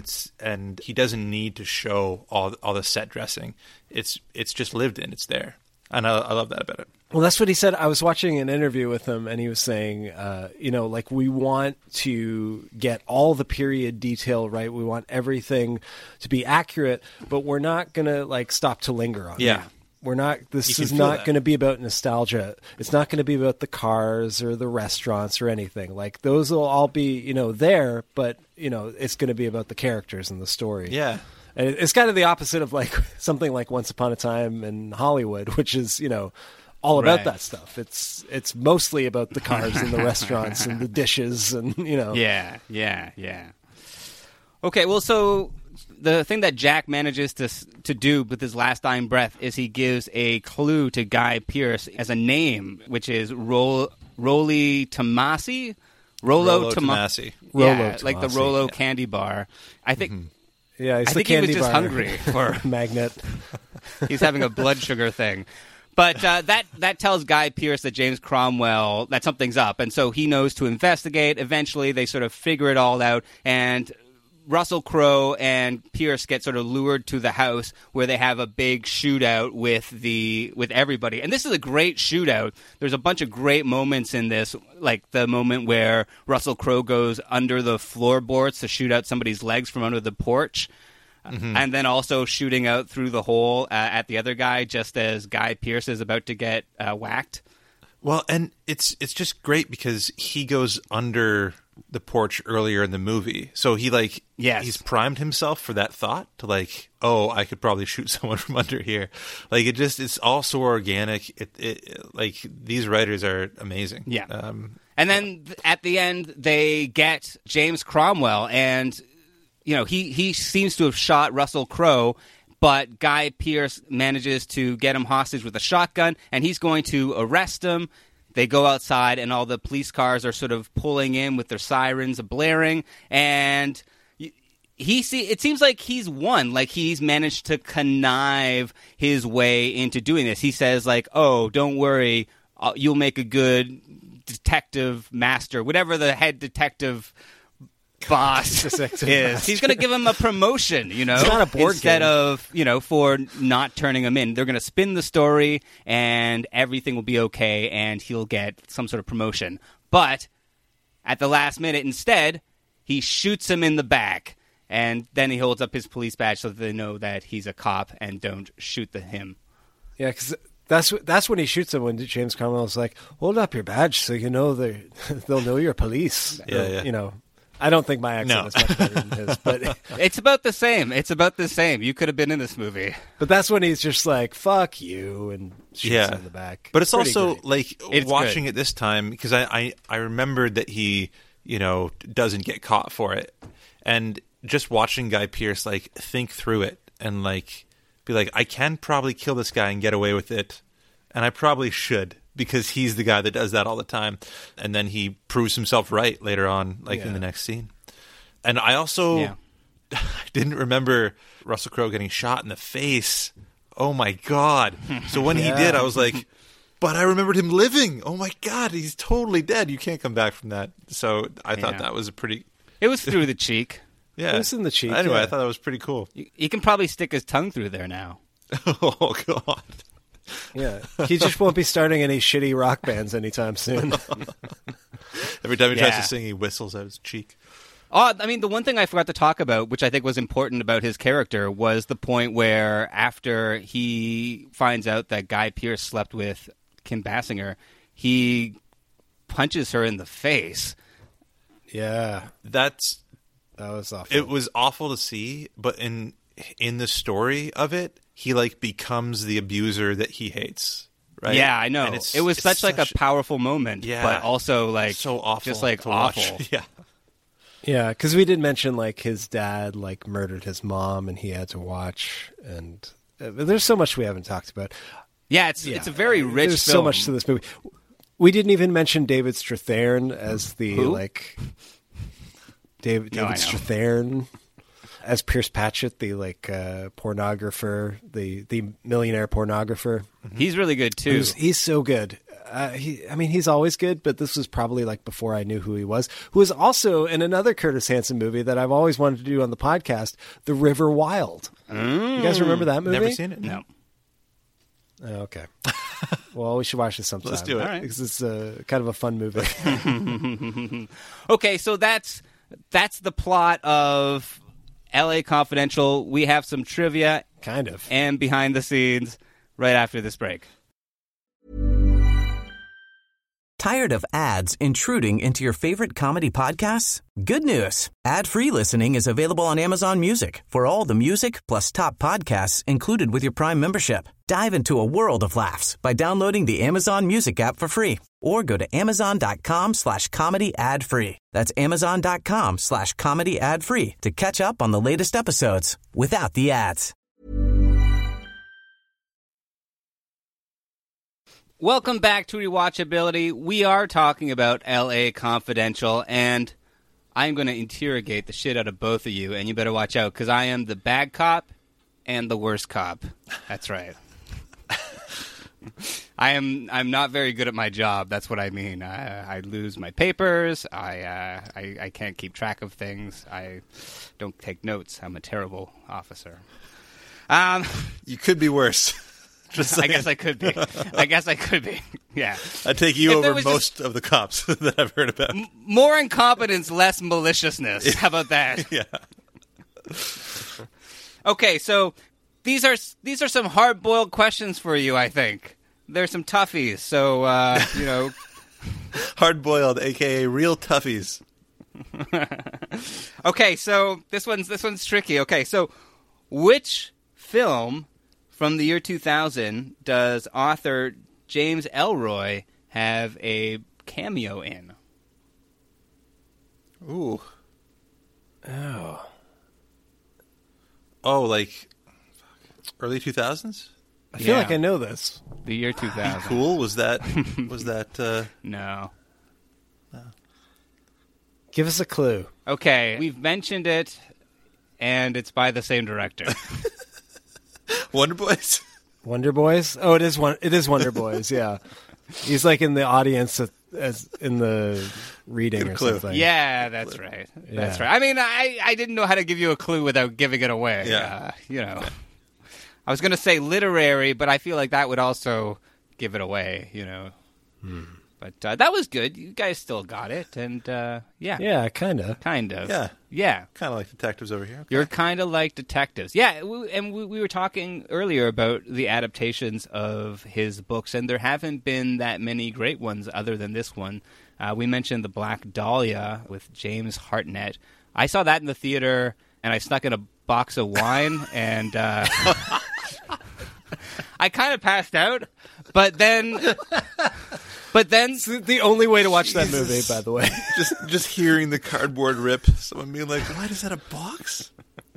and he doesn't need to show all the set dressing. It's just lived in. It's there. And I love that about it. Well, that's what he said. I was watching an interview with him, and he was saying, like we want to get all the period detail right. We want everything to be accurate, but we're not going to like stop to linger on it. Yeah. We're not, this is not going to be about nostalgia. It's not going to be about the cars or the restaurants or anything. Like those will all be, there, but it's going to be about the characters and the story. Yeah. And it's kind of the opposite of like something like Once Upon a Time in Hollywood, which is, all about that stuff. It's mostly about the cars and the restaurants and the dishes and, Yeah. Okay, well, so the thing that Jack manages to do with his last dying breath is he gives a clue to Guy Pearce as a name, which is Rollo Tomasi? Rollo Tomasi. Yeah, like the Rollo candy bar. I think... Mm-hmm. Yeah, I think he was just hungry for magnet. He's having a blood sugar thing. But that tells Guy Pearce that James Cromwell, that something's up. And so he knows to investigate. Eventually, they sort of figure it all out. And Russell Crowe and Pearce get sort of lured to the house where they have a big shootout with everybody. And this is a great shootout. There's a bunch of great moments in this, like the moment where Russell Crowe goes under the floorboards to shoot out somebody's legs from under the porch. Mm-hmm. And then also shooting out through the hole at the other guy just as Guy Pearce is about to get whacked. Well, and it's just great because he goes under the porch earlier in the movie. So he he's primed himself for that thought to like, oh, I could probably shoot someone from under here. Like it's all so organic. It like these writers are amazing. Yeah. And then at the end they get James Cromwell, and he seems to have shot Russell Crowe, but Guy Pearce manages to get him hostage with a shotgun, and he's going to arrest him. They go outside, and all the police cars are sort of pulling in with their sirens blaring, and it seems like he's won. Like he's managed to connive his way into doing this. He says, like, oh, don't worry, you'll make a good detective master, whatever the head detective boss is. He's going to give him a promotion, It's not a board instead game. of, for not turning him in. They're going to spin the story and everything will be okay and he'll get some sort of promotion. But at the last minute, instead, he shoots him in the back, and then he holds up his police badge so that they know that he's a cop and don't shoot him. Yeah, because that's when he shoots him, when James Cromwell's like, hold up your badge so they'll know you're police. Yeah. I don't think my accent is much better than his, but it's about the same. You could have been in this movie. But that's when he's just like, fuck you, and shoots him in the back. But it's also great. Watching it this time, because I remembered that he, doesn't get caught for it. And just watching Guy Pearce think through it and be like, I can probably kill this guy and get away with it, and I probably should, because he's the guy that does that all the time. And then he proves himself right later on, in the next scene. And I also didn't remember Russell Crowe getting shot in the face. Oh, my God. So when he did, I was like, but I remembered him living. Oh, my God, he's totally dead. You can't come back from that. So I thought that was a pretty... It was through the cheek. Yeah. It was in the cheek. Anyway, yeah. I thought that was pretty cool. He can probably stick his tongue through there now. Oh, God. Yeah. He just won't be starting any shitty rock bands anytime soon. Every time he tries to sing, he whistles out his cheek. Oh, I mean, the one thing I forgot to talk about, which I think was important about his character, was the point where after he finds out that Guy Pearce slept with Kim Basinger, he punches her in the face. Yeah. That was awful. It was awful to see, but in the story of it, he like becomes the abuser that he hates. Right? Yeah, I know. It was such like a powerful moment, but also like so awful, just like to watch. awful. Yeah. Yeah, because we did mention like his dad like murdered his mom, and he had to watch. And there's so much we haven't talked about. Yeah, it's a very rich. There's film. so much to this movie. We didn't even mention David Strathairn as the David Strathairn as Pierce Patchett, the like pornographer, the millionaire pornographer. He's really good too. He's so good. He's always good, but this was probably like before I knew who he was. Who was also in another Curtis Hanson movie that I've always wanted to do on the podcast, The River Wild. You guys remember that movie? Never seen it. No. Oh, okay. Well, we should watch this sometime. Let's do it. All right. Because it's kind of a fun movie. Okay, so that's the plot of L.A. Confidential. We have some trivia, kind of, and behind the scenes right after this break. Tired of ads intruding into your favorite comedy podcasts? Good news. Ad-free listening is available on Amazon Music for all the music plus top podcasts included with your Prime membership. Dive into a world of laughs by downloading the Amazon Music app for free or go to amazon.com/comedy ad-free. That's amazon.com/comedy ad-free to catch up on the latest episodes without the ads. Welcome back to Rewatchability. We are talking about L.A. Confidential, and I'm going to interrogate the shit out of both of you, and you better watch out, because I am the bad cop and the worst cop. That's right. I'm not very good at my job. That's what I mean. I lose my papers. I can't keep track of things. I don't take notes. I'm a terrible officer. You could be worse. I guess I could be. Yeah. I take you over most of the cops that I've heard about. More incompetence, less maliciousness. How about that? Yeah. Okay, so these are some hard-boiled questions for you, I think. There's some toughies, so, Hard-boiled, a.k.a. real toughies. Okay, so this one's tricky. Okay, so which film from the year 2000 does author James Ellroy have a cameo in? Ooh. Oh, like early 2000s? I feel like I know this. The year 2000. Cool. Was that No. Give us a clue. Okay, we've mentioned it, and it's by the same director. Wonder Boys? Wonder Boys? Oh, it is Wonder Boys, yeah. He's like in the audience as in the reading or something. Yeah, that's right. That's right. I mean, I didn't know how to give you a clue without giving it away. Yeah. I was going to say literary, but I feel like that would also give it away, But that was good. You guys still got it, and yeah. Yeah, kind of. Yeah. Kind of like detectives over here. Okay. You're kind of like detectives. Yeah, we were talking earlier about the adaptations of his books, and there haven't been that many great ones other than this one. We mentioned The Black Dahlia with James Hartnett. I saw that in the theater, and I snuck in a box of wine, and I kind of passed out, but then It's the only way to watch that movie, by the way. just hearing the cardboard rip, someone being like, "Why is that a box?"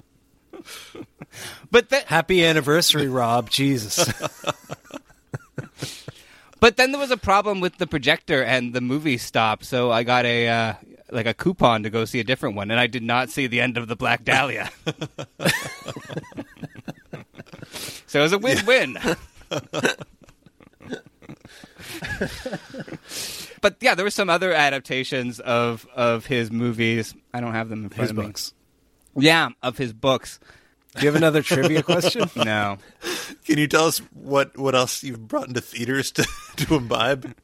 But happy anniversary, Rob. Jesus. But then there was a problem with the projector, and the movie stopped. So I got a coupon to go see a different one, and I did not see the end of The Black Dahlia. So it was a win-win. But yeah, there were some other adaptations of his movies. I don't have them in front of me. Yeah, of his books. Do you have another trivia question? No. Can you tell us what else you've brought into theaters to imbibe?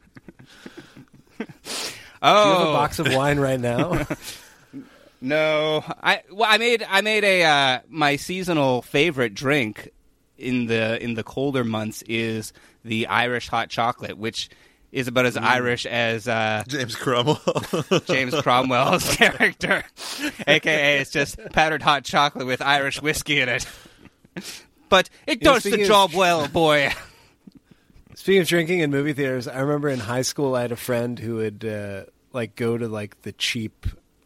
Oh, do you have a box of wine right now? No, I made a my seasonal favorite drink in the colder months is the Irish hot chocolate, which is about as Irish as James Cromwell. James Cromwell's character, aka it's just powdered hot chocolate with Irish whiskey in it. But it does the job well, boy. Speaking of drinking in movie theaters, I remember in high school I had a friend who would go to the cheap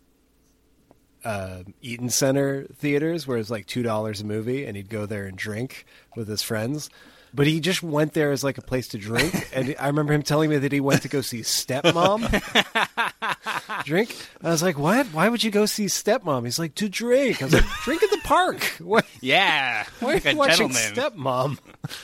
Eaton Center theaters where it's like $2 a movie, and he'd go there and drink with his friends. But he just went there as a place to drink, and I remember him telling me that he went to go see Stepmom drink. And I was like, "What? Why would you go see Stepmom?" He's like, "To drink." I was like, "Drink at the park." What? Yeah, why are you watching Stepmom?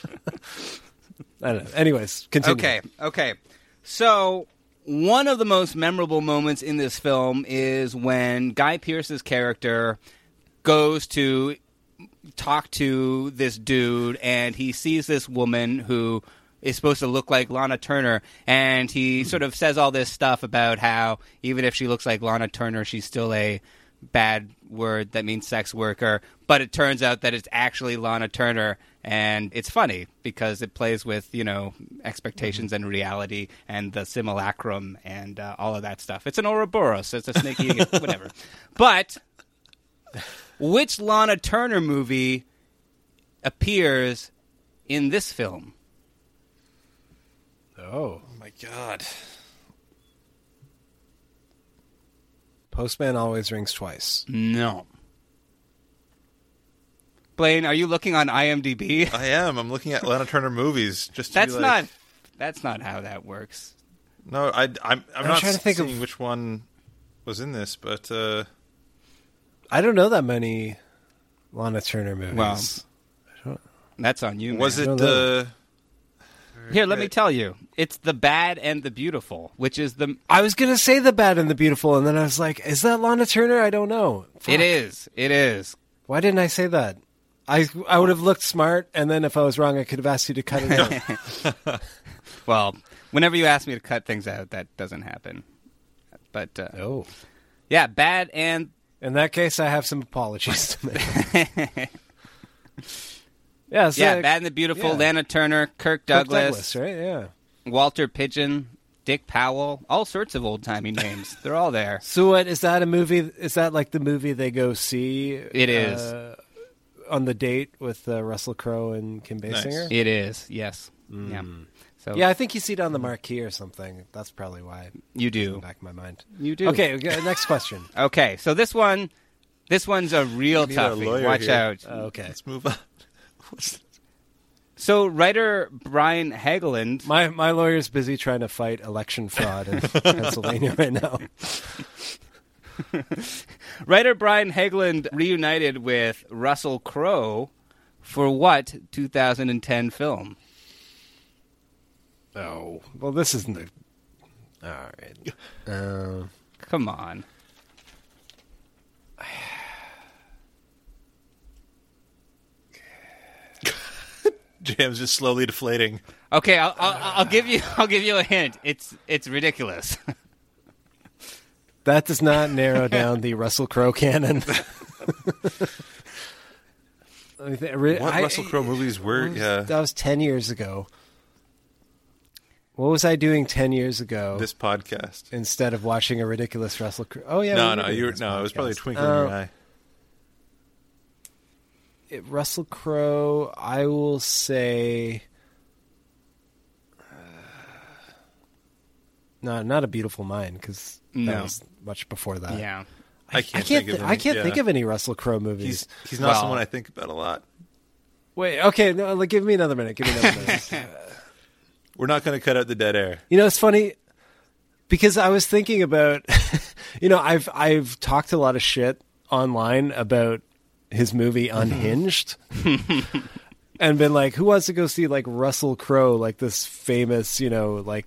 I don't know. Anyways, continue. Okay. So one of the most memorable moments in this film is when Guy Pearce's character goes to talk to this dude, and he sees this woman who is supposed to look like Lana Turner, and he sort of says all this stuff about how even if she looks like Lana Turner, she's still a bad word that means sex worker, but it turns out that it's actually Lana Turner, and it's funny because it plays with, expectations and reality and the simulacrum and all of that stuff. It's an Ouroboros, it's a snake eating it, whatever. But which Lana Turner movie appears in this film? Oh my God. Postman Always Rings Twice. No. Blaine, are you looking on IMDb? I am. I'm looking at Lana Turner movies. That's not how that works. No, I'm not trying to think seeing which one was in this, but I don't know that many Lana Turner movies. Well, that's on you, man. Was it the... Here, let me tell you. It's The Bad and the Beautiful, which is the... I was going to say The Bad and the Beautiful, and then I was like, is that Lana Turner? I don't know. Fuck. It is. Why didn't I say that? I would have looked smart, and then if I was wrong, I could have asked you to cut it out. Well, whenever you ask me to cut things out, that doesn't happen. But, yeah, Bad and... In that case, I have some apologies to make. Yeah, Bad and the Beautiful, Lana Turner, Kirk Douglas, right? Yeah, Walter Pidgeon, Dick Powell, all sorts of old-timey names. They're all there. So what, is that a movie? Is that like the movie they go see? It is. On the date with Russell Crowe and Kim Basinger? Nice. It is, yes. Yeah. So, yeah, I think you see it on the marquee or something. That's probably why. You do. It's in the back of my mind. You do. Okay, next question. Okay, so this one's a real toughie. Watch out. Okay. Let's move on. So writer Brian Hageland... My lawyer's busy trying to fight election fraud in Pennsylvania right now. Writer Brian Hageland reunited with Russell Crowe for what 2010 film? Oh, well, this isn't the... All right. Come on. Jam's just slowly deflating. Okay, I'll give you a hint. It's ridiculous. That does not narrow down the Russell Crowe canon. Russell Crowe movies were? That was 10 years ago. What was I doing 10 years ago? This podcast. Instead of watching a ridiculous Russell Crowe. Oh yeah. It was probably a twinkle in your eye. Russell Crowe, I will say... No, not A Beautiful Mind, because that was much before that. Yeah. I can't think of any Russell Crowe movies. He's not someone I think about a lot. Wait, okay, no, give me another minute. We're not going to cut out the dead air. You know, it's funny, because I was thinking about... I've talked a lot of shit online about his movie Unhinged and been like, who wants to go see like Russell Crowe, like this famous,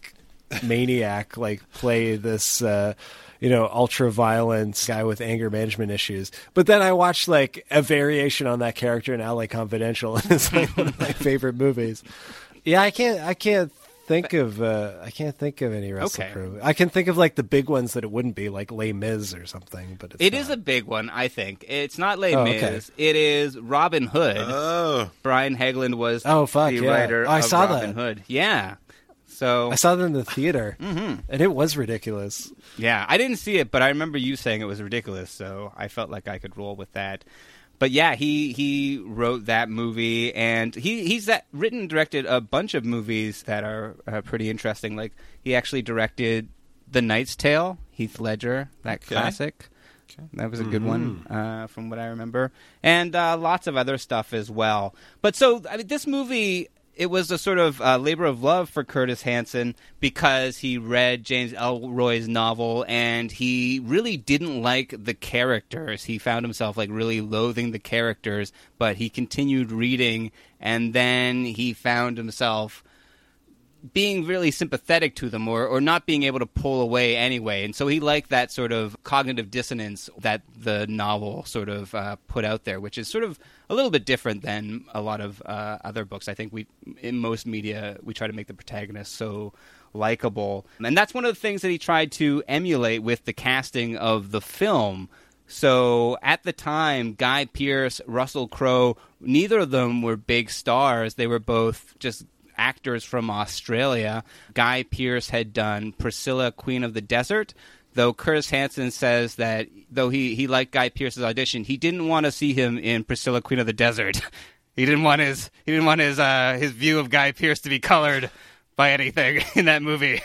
maniac, like play this, ultra violent guy with anger management issues. But then I watched like a variation on that character in LA Confidential, and it's like one of my favorite movies. Yeah, I can't think of any Russell Crowe. I can think of like the big ones that it wouldn't be, like Les Mis or something. But it is a big one, I think. It's not Les Mis. Okay. It is Robin Hood. Oh, Brian Hageland was the writer I of saw Robin that. Hood. Yeah. So I saw that in the theater, and it was ridiculous. Yeah, I didn't see it, but I remember you saying it was ridiculous, so I felt like I could roll with that. But yeah, he wrote that movie, and he's written and directed a bunch of movies that are pretty interesting. Like, he actually directed The Knight's Tale, Heath Ledger, that classic. Okay. That was a good one, from what I remember. And lots of other stuff as well. But so, I mean, this movie, it was a sort of labor of love for Curtis Hanson because he read James Ellroy's novel and he really didn't like the characters. He found himself like really loathing the characters, but he continued reading, and then he found himself being really sympathetic to them or not being able to pull away anyway. And so he liked that sort of cognitive dissonance that the novel sort of put out there, which is sort of a little bit different than a lot of other books. I think in most media, we try to make the protagonist so likable. And that's one of the things that he tried to emulate with the casting of the film. So at the time, Guy Pearce, Russell Crowe, neither of them were big stars. They were both just actors from Australia. Guy Pearce had done Priscilla, Queen of the Desert, though Curtis Hanson says that though he liked Guy Pearce's audition, he didn't want to see him in Priscilla, Queen of the Desert. He didn't want his view of Guy Pearce to be colored by anything in that movie.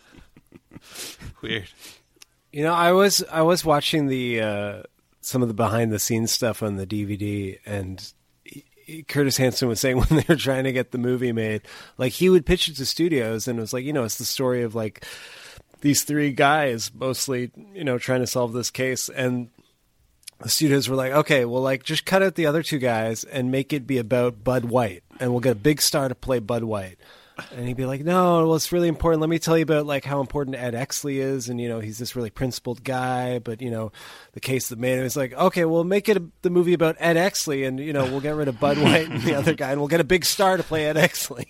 Weird. You know, I was watching the some of the behind the scenes stuff on the DVD, and Curtis Hanson was saying when they were trying to get the movie made, like he would pitch it to studios and it was like, it's the story of like these three guys mostly, trying to solve this case. And the studios were like, okay, well, like just cut out the other two guys and make it be about Bud White, and we'll get a big star to play Bud White. And he'd be like, no, well, it's really important. Let me tell you about like how important Ed Exley is. And, he's this really principled guy, but, the case that made him is like, okay, we'll make it the movie about Ed Exley, and, we'll get rid of Bud White and the other guy, and we'll get a big star to play Ed Exley.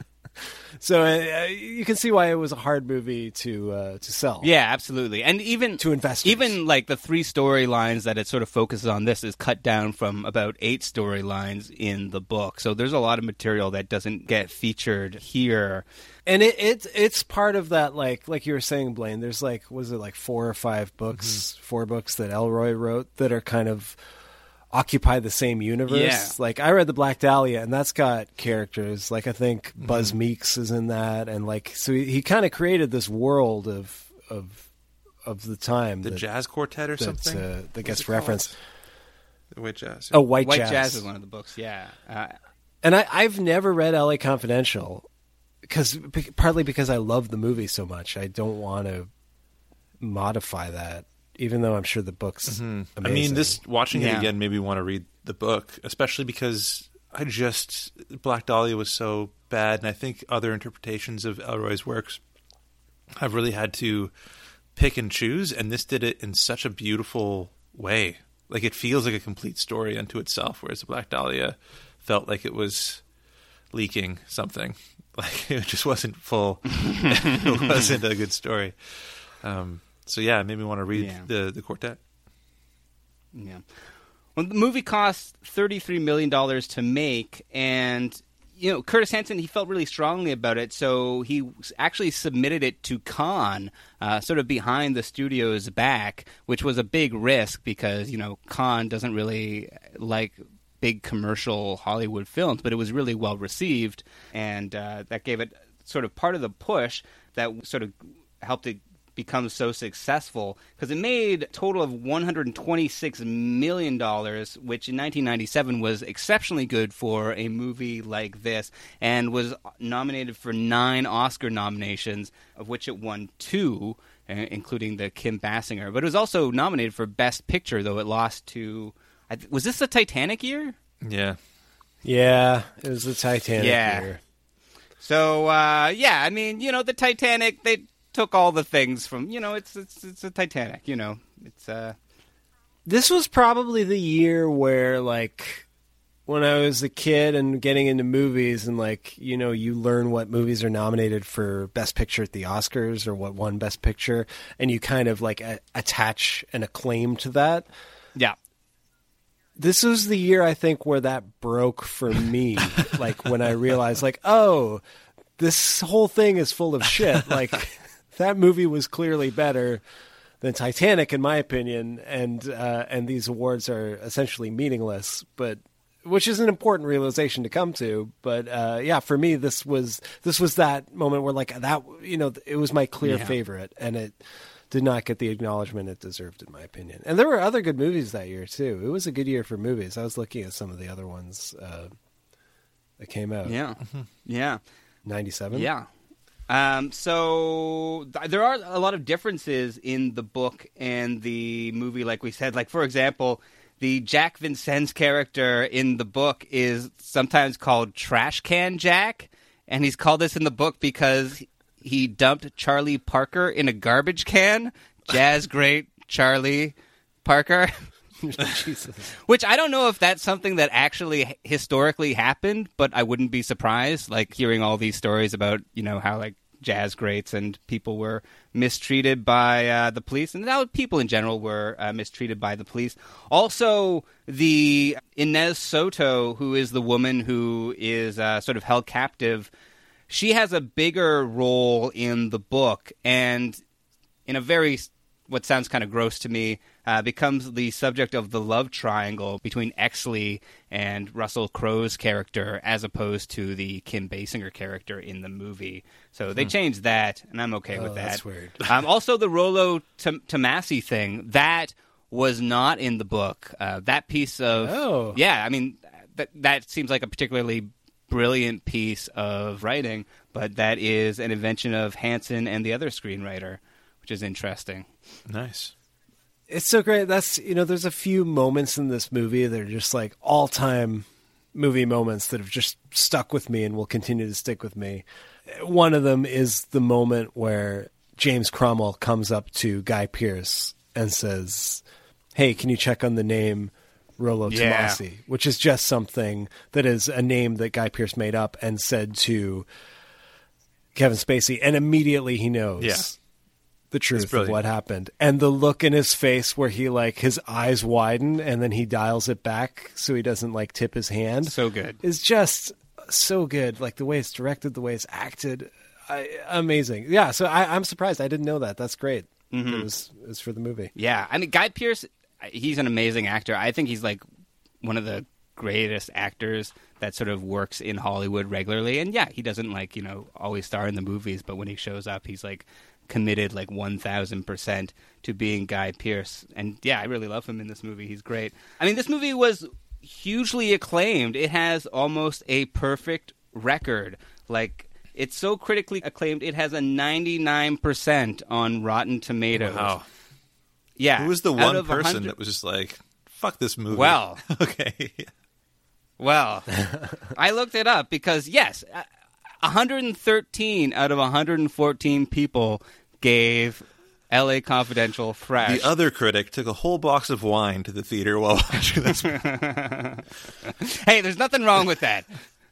So you can see why it was a hard movie to sell. Yeah, absolutely. And even to investors. Even like the 3 storylines that it sort of focuses on, this is cut down from about 8 storylines in the book. So there's a lot of material that doesn't get featured here. And it's part of that, like you were saying, Blaine, there's like, was it like 4 or 5 books, 4 books that Ellroy wrote that are kind of occupy the same universe. Yeah. Like I read The Black Dahlia, and that's got characters. Like I think Buzz Meeks is in that, and like so he kind of created this world of the time. The Jazz Quartet or something that gets referenced. The White Jazz. Oh, White Jazz is one of the books. Yeah, and I've never read LA Confidential partly because I love the movie so much. I don't want to modify that. Even though I'm sure the book's amazing. I mean, watching it again made me want to read the book, especially because Black Dahlia was so bad, and I think other interpretations of Ellroy's works I've really had to pick and choose, and this did it in such a beautiful way. Like, it feels like a complete story unto itself, whereas the Black Dahlia felt like it was leaking something. Like, it just wasn't full. It wasn't a good story. So yeah, it made me want to read the quartet. Yeah. Well, the movie cost $33 million to make, and Curtis Hanson, he felt really strongly about it, so he actually submitted it to Cannes, sort of behind the studio's back, which was a big risk because Cannes doesn't really like big commercial Hollywood films, but it was really well received, and that gave it sort of part of the push that sort of helped it become so successful, because it made a total of $126 million, which in 1997 was exceptionally good for a movie like this, and was nominated for 9 Oscar nominations, of which it won 2, including the Kim Basinger. But it was also nominated for Best Picture, though it lost to... Was this the Titanic year? Yeah. Yeah, it was the Titanic year. So, yeah, I mean, the Titanic, they took all the things from, it's a Titanic, it's This was probably the year where, like, when I was a kid and getting into movies and, like, you learn what movies are nominated for Best Picture at the Oscars or what won Best Picture, and you kind of, like, attach an acclaim to that. Yeah. This was the year, I think, where that broke for me. Like, when I realized, like, oh, this whole thing is full of shit. Like, that movie was clearly better than Titanic, in my opinion, and these awards are essentially meaningless, but which is an important realization to come to. But yeah, for me, this was that moment where, like, that, it was my clear favorite, and it did not get the acknowledgement it deserved, in my opinion. And there were other good movies that year too. It was a good year for movies. I was looking at some of the other ones that came out. Yeah, yeah, 97. Yeah. So there are a lot of differences in the book and the movie, like we said. Like, for example, the Jack Vincennes character in the book is sometimes called Trash Can Jack, and he's called this in the book because he dumped Charlie Parker in a garbage can. Jazz great Charlie Parker. Jesus. Which I don't know if that's something that actually historically happened, but I wouldn't be surprised, like, hearing all these stories about, how, like, jazz greats and people were mistreated by the police, and now people in general were mistreated by the police. Also, the Inez Soto, who is the woman who is sort of held captive, she has a bigger role in the book, and in a very, what sounds kind of gross to me, becomes the subject of the love triangle between Exley and Russell Crowe's character, as opposed to the Kim Basinger character in the movie. So they changed that, and I'm okay with that. That's weird. Also, the Rollo Tomasi thing, that was not in the book. That piece of... Yeah, I mean, that seems like a particularly brilliant piece of writing, but that is an invention of Hansen and the other screenwriter, which is interesting. Nice. It's so great. That's, there's a few moments in this movie that are just like all-time movie moments that have just stuck with me and will continue to stick with me. One of them is the moment where James Cromwell comes up to Guy Pearce and says, hey, can you check on the name Rollo Tomasi? Which is just something that is a name that Guy Pearce made up and said to Kevin Spacey, and immediately he knows the truth of what happened. And the look in his face where he, like, his eyes widen and then he dials it back so he doesn't, like, tip his hand. So good. Is just so good. Like, the way it's directed, the way it's acted, amazing. Yeah, so I'm surprised. I didn't know that. That's great. Mm-hmm. It was for the movie. Yeah, I mean, Guy Pearce, he's an amazing actor. I think he's, like, one of the greatest actors that sort of works in Hollywood regularly. And yeah, he doesn't, like, always star in the movies, but when he shows up, he's, like, committed like 1,000% to being Guy Pearce. And yeah, I really love him in this movie. He's great. I mean, this movie was hugely acclaimed. It has almost a perfect record. Like, it's so critically acclaimed, it has a 99% on Rotten Tomatoes. Wow. Yeah. Who was the one person that was just like, fuck this movie? Well. Okay. Well, I looked it up because, yes, 113 out of 114 people gave L.A. Confidential fresh. The other critic took a whole box of wine to the theater while watching this movie. Hey, there's nothing wrong with that.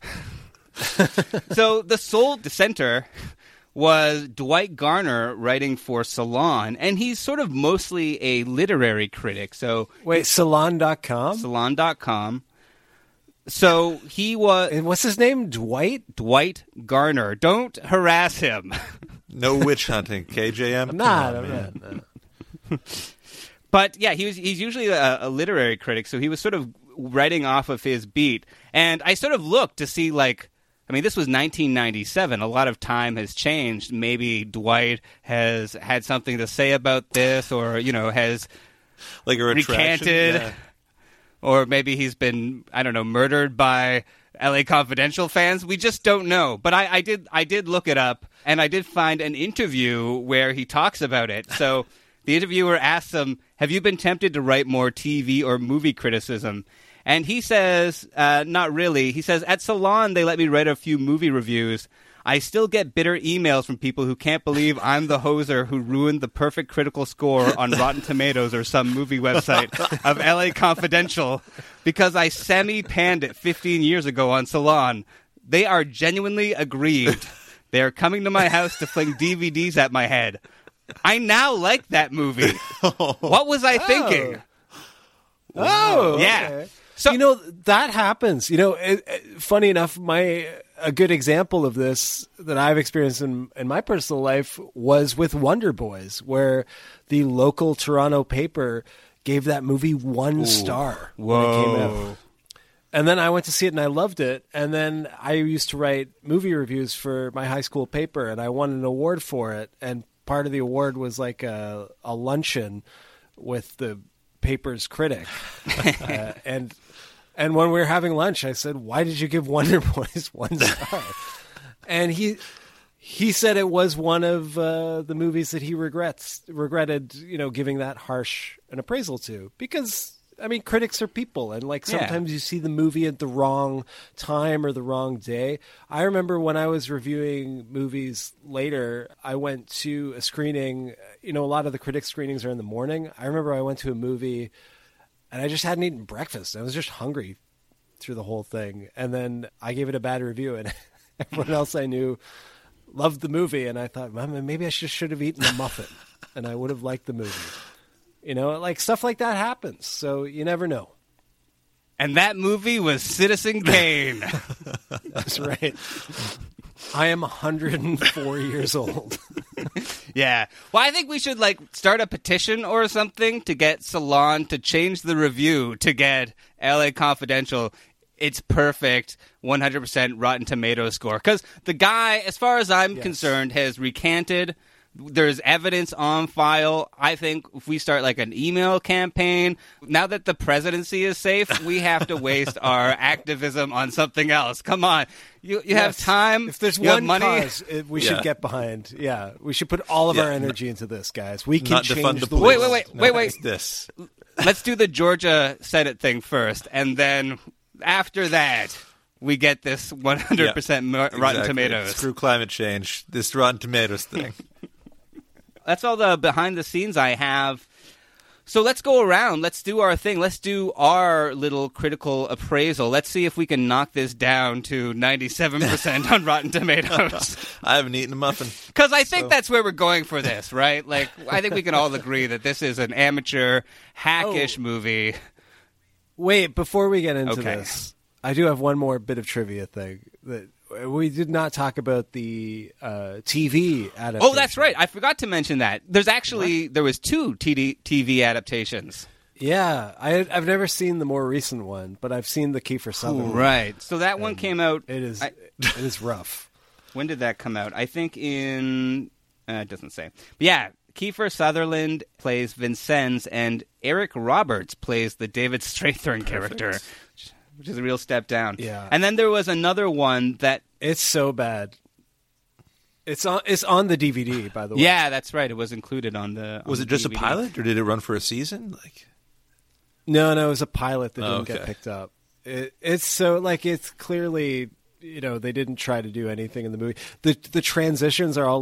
So the sole dissenter was Dwight Garner, writing for Salon, and he's sort of mostly a literary critic. So wait, Salon.com? Salon.com. So he was... And what's his name? Dwight? Dwight Garner. Don't harass him. No witch hunting, KJM. Nah. But yeah, he's usually a literary critic, so he was sort of writing off of his beat. And I sort of looked to see, like, I mean, this was 1997. A lot of time has changed. Maybe Dwight has had something to say about this, or, has like a recanted. Yeah. Or maybe he's been, I don't know, murdered by L.A. Confidential fans. We just don't know. But I did look it up, and I did find an interview where he talks about it. So the interviewer asks him, have you been tempted to write more TV or movie criticism? And he says, not really. He says, at Salon, they let me write a few movie reviews. I still get bitter emails from people who can't believe I'm the hoser who ruined the perfect critical score on Rotten Tomatoes or some movie website of LA Confidential because I semi-panned it 15 years ago on Salon. They are genuinely aggrieved. They are coming to my house to fling DVDs at my head. I now like that movie. What was I thinking? Oh, yeah. Okay. So that happens. Funny enough, a good example of this that I've experienced in my personal life was with Wonder Boys, where the local Toronto paper gave that movie 1 star when it came out. And then I went to see it and I loved it. And then I used to write movie reviews for my high school paper, and I won an award for it. And part of the award was like a luncheon with the paper's critic. And when we were having lunch, I said, "Why did you give Wonder Boys 1 star?" And he said it was one of the movies that he regretted, giving that harsh an appraisal to, because I mean, critics are people, and sometimes you see the movie at the wrong time or the wrong day. I remember when I was reviewing movies later, I went to a screening. A lot of the critic screenings are in the morning. I remember I went to a movie, and I just hadn't eaten breakfast. I was just hungry through the whole thing, and then I gave it a bad review, and everyone else I knew loved the movie, and I thought, maybe I should have eaten a muffin, and I would have liked the movie. Stuff like that happens, so you never know. And that movie was Citizen Kane. That's right. I am 104 years old. Yeah. Well, I think we should start a petition or something to get Salon to change the review to get LA Confidential its perfect 100% Rotten Tomatoes score. Because the guy, as far as I'm concerned, has recanted. There's evidence on file. I think if we start an email campaign, now that the presidency is safe, we have to waste our activism on something else. Come on. You have time. If there's you one have money. cause we should get behind. Yeah. We should put all of our energy into this, guys. We can Not change defund the police. Wait. This. Let's do the Georgia Senate thing first, and then after that, we get this 100% Rotten Tomatoes. Screw climate change. This Rotten Tomatoes thing. That's all the behind the scenes I have. So let's go around. Let's do our thing. Let's do our little critical appraisal. Let's see if we can knock this down to 97% on Rotten Tomatoes. I haven't eaten a muffin. Because I think that's where we're going for this, right? I think we can all agree that this is an amateur, hackish movie. Wait, before we get into this, I do have one more bit of trivia thing that we did not talk about the TV adaptation. Oh, that's right. I forgot to mention that. There was 2 TV adaptations. Yeah, I've never seen the more recent one, but I've seen the Kiefer Sutherland. Right. So that one came out. It is rough. When did that come out? I think in it doesn't say. But yeah, Kiefer Sutherland plays Vincennes, and Eric Roberts plays the David Strathairn character. Which is a real step down. Yeah. And then there was another one that... It's so bad. It's on the DVD, by the way. Yeah, that's right. It was included on the Was it just DVD. A pilot, or did it run for a season? No, it was a pilot that didn't get picked up. It's so, it's clearly... they didn't try to do anything in the movie. The transitions are all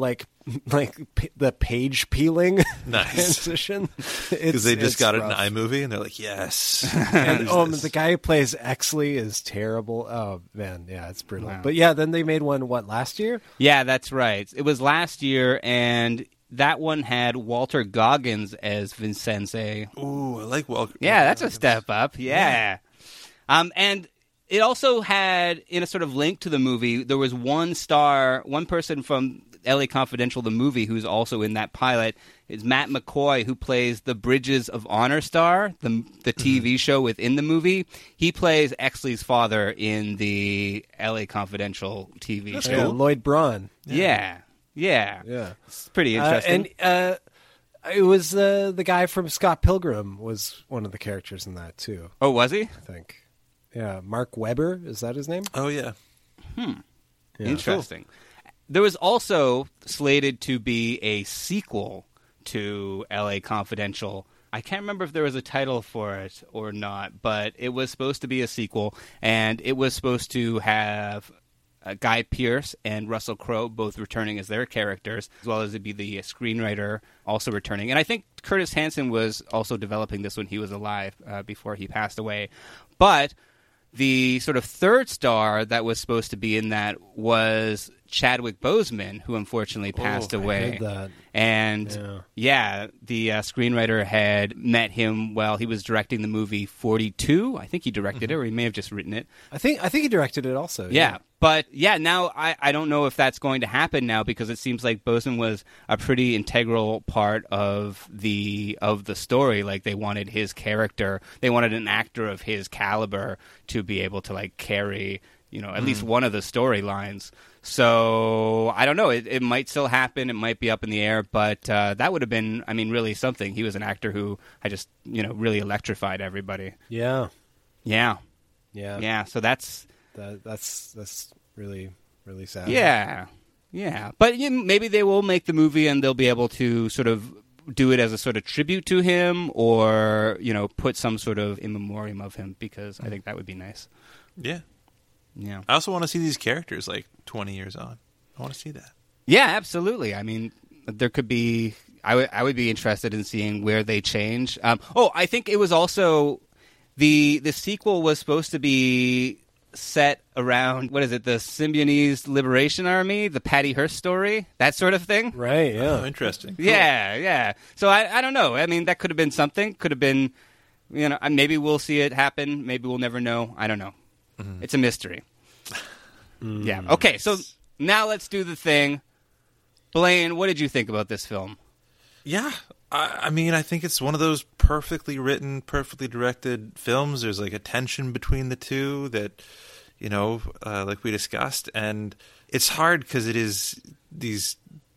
the page peeling transition. Because they just got rough. it in iMovie, and they're like, yes. And the guy who plays Exley is terrible. Oh, man, yeah, it's brutal. Wow. But yeah, then they made one, last year? Yeah, that's right. It was last year, and that one had Walter Goggins as Vincennes. Ooh, I like Walter. Yeah, that's a step up. Yeah. And... it also had, in a sort of link to the movie, there was one person from LA Confidential, the movie, who's also in that pilot. It's Matt McCoy, who plays the Bridges of Honor star, the TV show within the movie. He plays Exley's father in the LA Confidential TV show. Yeah, Lloyd Braun. Yeah. It's pretty interesting. And it was the guy from Scott Pilgrim was one of the characters in that, too. Oh, was he? I think. Yeah, Mark Webber, is that his name? Oh, yeah. Yeah. Interesting. Cool. There was also slated to be a sequel to LA Confidential. I can't remember if there was a title for it or not, but it was supposed to be a sequel, and it was supposed to have Guy Pearce and Russell Crowe both returning as their characters, as well as it'd be the screenwriter also returning. And I think Curtis Hanson was also developing this when he was alive before he passed away. But the sort of third star that was supposed to be in that was Chadwick Boseman, who unfortunately passed away. I heard that. And the screenwriter had met him while he was directing the movie 42. I think he directed it, or he may have just written it. I think he directed it also. Yeah. But now I don't know if that's going to happen now, because it seems like Boseman was a pretty integral part of the story. Like, they wanted his character, they wanted an actor of his caliber to be able to like carry, at least one of the storylines. So I don't know. It might still happen. It might be up in the air, but that would have been, really something. He was an actor who I just, really electrified everybody. Yeah. So that's really, really sad. Yeah. But maybe they will make the movie and they'll be able to sort of do it as a sort of tribute to him, or put some sort of in memoriam of him, because I think that would be nice. Yeah. Yeah. I also want to see these characters like 20 years on. I want to see that. Yeah, absolutely. There could be. I would be interested in seeing where they change. I think it was also the sequel was supposed to be set around, what is it, the Symbionese Liberation Army, the Patty Hearst story, that sort of thing. Right. Yeah. Oh, interesting. Yeah. So I don't know. That could have been something. Could have been. Maybe we'll see it happen. Maybe we'll never know. I don't know. Mm-hmm. It's a mystery. Yeah. Okay, so now let's do the thing. Blaine, what did you think about this film? Yeah. I think it's one of those perfectly written, perfectly directed films. There's like a tension between the two that, like we discussed. And it's hard because it is these...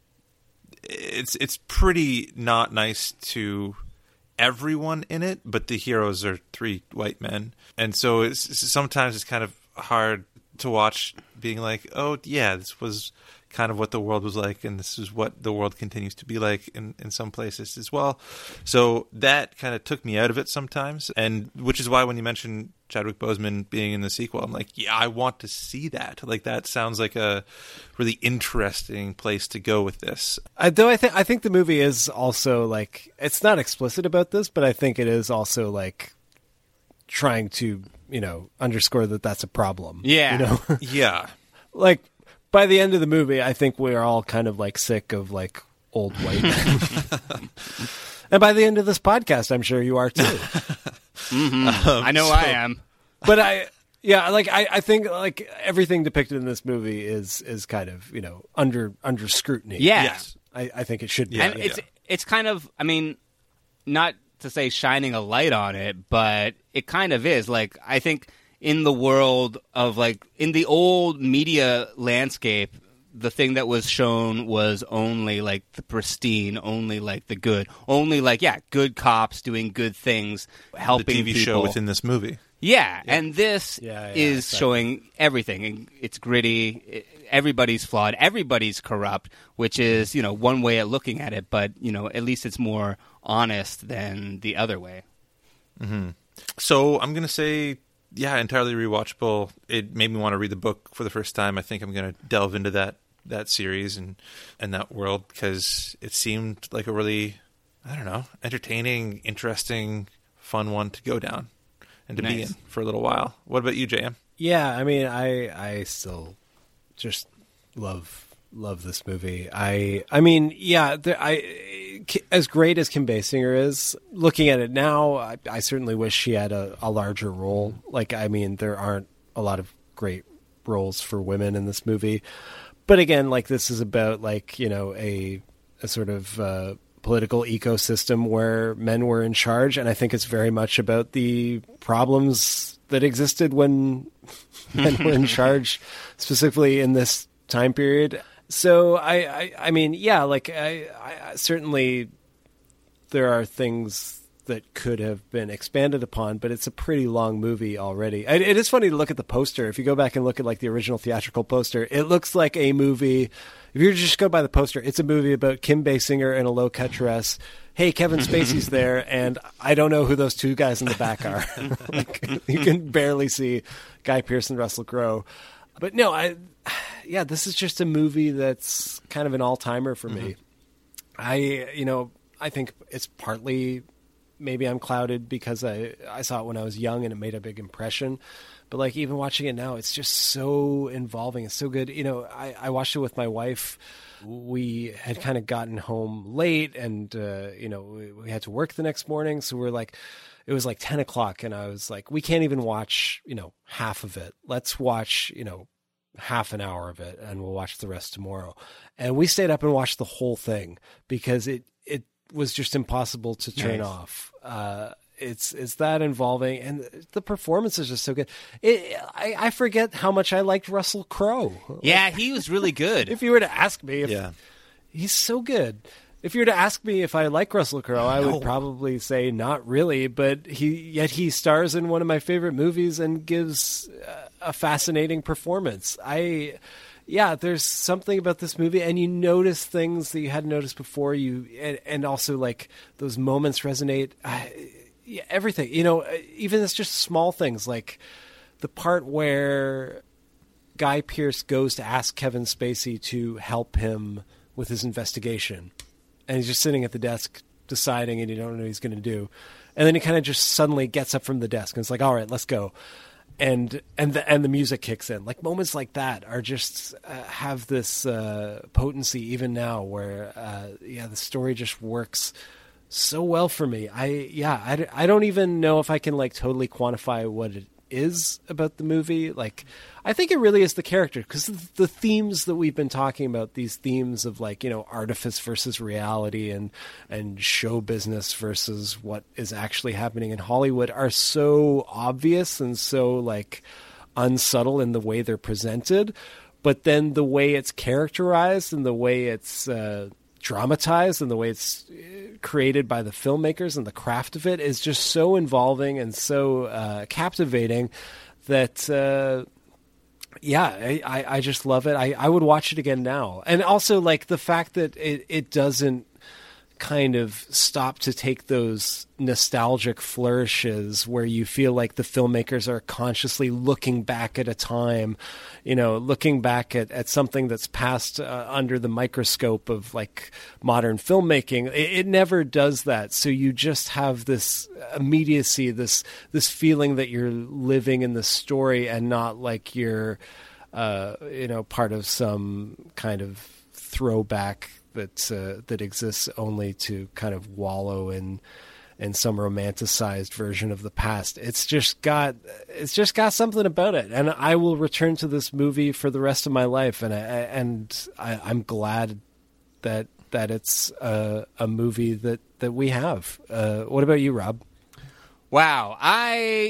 It's pretty not nice to everyone in it, but the heroes are 3 white men. And so sometimes it's kind of hard to watch being like, oh, yeah, this was kind of what the world was like, and this is what the world continues to be like in some places as well. So that kind of took me out of it sometimes, and which is why when you mentioned Chadwick Boseman being in the sequel, I'm like, yeah, I want to see that. Like, that sounds like a really interesting place to go with this. Though I think the movie is also like, it's not explicit about this, but I think it is also like trying to, underscore that that's a problem. Yeah. Yeah. Like, by the end of the movie, I think we're all kind of like sick of like old white men. And by the end of this podcast, I'm sure you are too. Mm-hmm. I know I am. But I think like everything depicted in this movie is kind of, under scrutiny. Yeah. Yes. I think it should be. And it's kind of, not to say shining a light on it, but it kind of is. Like, I think in the world of, like, in the old media landscape, the thing that was shown was only, like, the pristine, only, like, the good. Only, like, good cops doing good things, helping the TV people. show within this movie. Yeah, and this is showing everything. And it's gritty. Everybody's flawed. Everybody's corrupt, which is, one way of looking at it. But, at least it's more honest than the other way. Mm-hmm. So I'm going to say, entirely rewatchable. It made me want to read the book for the first time. I think I'm going to delve into that series and that world, because it seemed like a really, entertaining, interesting, fun one to go down and to be in for a little while. What about you, JM? Yeah, I still just love this movie. As great as Kim Basinger is, looking at it now, I certainly wish she had a larger role. Like, there aren't a lot of great roles for women in this movie. But again, like, this is about, like, a sort of political ecosystem where men were in charge, and I think it's very much about the problems that existed when men were in charge, specifically in this time period. So I certainly there are things that could have been expanded upon, but it's a pretty long movie already. It is funny to look at the poster. If you go back and look at like the original theatrical poster, it looks like a movie. If you just go by the poster, it's a movie about Kim Basinger in a low-cut dress. Hey, Kevin Spacey's there, and I don't know who those 2 guys in the back are. Like, you can barely see Guy Pearce and Russell Crowe. But no, this is just a movie that's kind of an all-timer for me. I think it's partly maybe I'm clouded because I saw it when I was young and it made a big impression. But like even watching it now, it's just so involving. It's so good. I watched it with my wife. We had kind of gotten home late and, we had to work the next morning. So we're like, it was like 10 o'clock and I was like, we can't even watch, half of it. Let's watch, half an hour of it and we'll watch the rest tomorrow. And we stayed up and watched the whole thing because it was just impossible to turn off. It's that involving, and the performance is just so good. I forget how much I liked Russell Crowe. Yeah, he was really good. If you were to ask me, he's so good. If you were to ask me if I like Russell Crowe, I would probably say not really. But he stars in one of my favorite movies and gives a fascinating performance. There's something about this movie, and you notice things that you hadn't noticed before. And also like those moments resonate. Everything, even it's just small things like the part where Guy Pearce goes to ask Kevin Spacey to help him with his investigation, and he's just sitting at the desk deciding, and you don't know what he's going to do, and then he kind of just suddenly gets up from the desk and it's like, all right, let's go. And the music kicks in. Like moments like that are just have this potency even now, where the story just works so well for me. I don't even know if I can like totally quantify what it is about the movie. Like, I think it really is the character, because the themes that we've been talking about, these themes of like, artifice versus reality and show business versus what is actually happening in Hollywood, are so obvious and so like unsubtle in the way they're presented. But then the way it's characterized and the way it's dramatized and the way it's created by the filmmakers and the craft of it is just so involving and so captivating that I just love it. I would watch it again now. And also like the fact that it doesn't kind of stop to take those nostalgic flourishes where you feel like the filmmakers are consciously looking back at a time, looking back at something that's passed under the microscope of like modern filmmaking. It never does that. So you just have this immediacy, this feeling that you're living in the story and not like you're, part of some kind of throwback that exists only to kind of wallow in some romanticized version of the past. It's just got something about it, and I will return to this movie for the rest of my life. And I'm glad that it's a movie that we have. What about you, Rob? Wow, I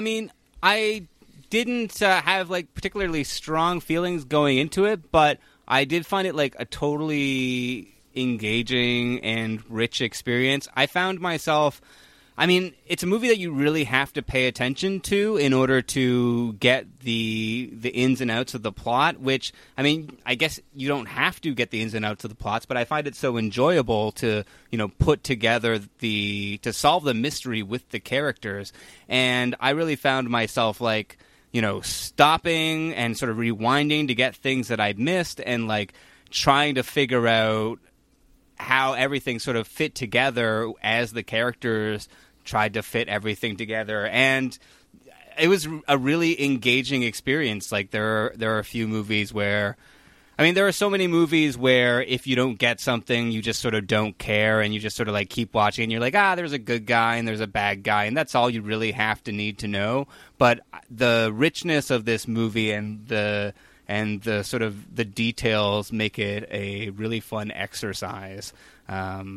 didn't have like particularly strong feelings going into it, but I did find it like a totally engaging and rich experience. I found myself, it's a movie that you really have to pay attention to in order to get the ins and outs of the plot, which, I guess you don't have to get the ins and outs of the plots, but I find it so enjoyable to, put together to solve the mystery with the characters. And I really found myself like, stopping and sort of rewinding to get things that I missed and like trying to figure out how everything sort of fit together as the characters tried to fit everything together. And it was a really engaging experience. Like there are a few movies where, there are so many movies where if you don't get something, you just sort of don't care and you just sort of like keep watching and you're like, there's a good guy and there's a bad guy and that's all you really have to need to know. But the richness of this movie and the sort of the details make it a really fun exercise. So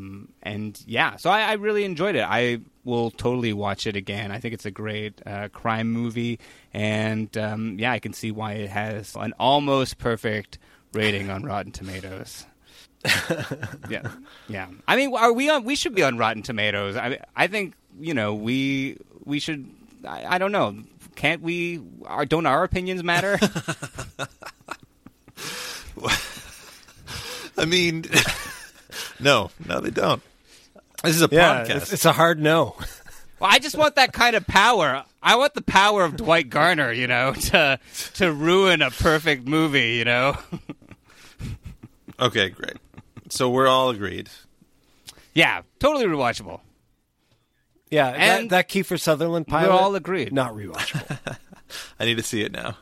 I really enjoyed it. I will totally watch it again. I think it's a great crime movie, and I can see why it has an almost perfect rating on Rotten Tomatoes. Yeah. We should be on Rotten Tomatoes. I think we should. I don't know. Can't we? Don't our opinions matter? No, they don't. This is a podcast. It's a hard no. Well, I just want that kind of power. I want the power of Dwight Garner, to ruin a perfect movie, Okay, great. So we're all agreed. Yeah, totally rewatchable. Yeah, And that Kiefer Sutherland pilot. We're all agreed. Not rewatchable. I need to see it now.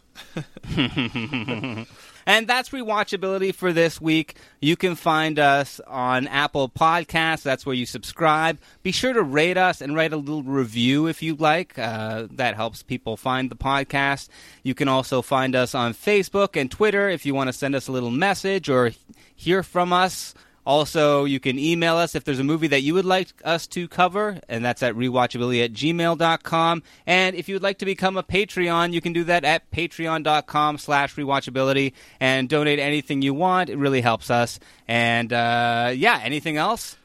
And that's rewatchability for this week. You can find us on Apple Podcasts. That's where you subscribe. Be sure to rate us and write a little review if you'd like. That helps people find the podcast. You can also find us on Facebook and Twitter if you want to send us a little message or hear from us. Also, you can email us if there's a movie that you would like us to cover, and that's at rewatchability@gmail.com. And if you would like to become a Patreon, you can do that at patreon.com/rewatchability and donate anything you want. It really helps us. And, anything else?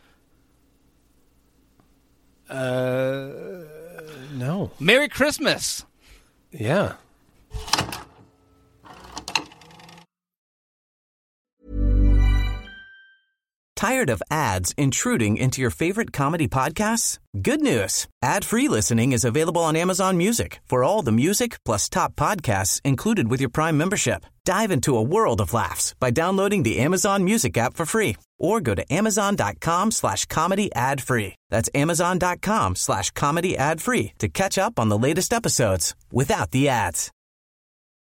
No. Merry Christmas. Yeah. Tired of ads intruding into your favorite comedy podcasts? Good news. Ad-free listening is available on Amazon Music for all the music plus top podcasts included with your Prime membership. Dive into a world of laughs by downloading the Amazon Music app for free or go to amazon.com/comedy ad-free. That's amazon.com/comedy ad-free to catch up on the latest episodes without the ads.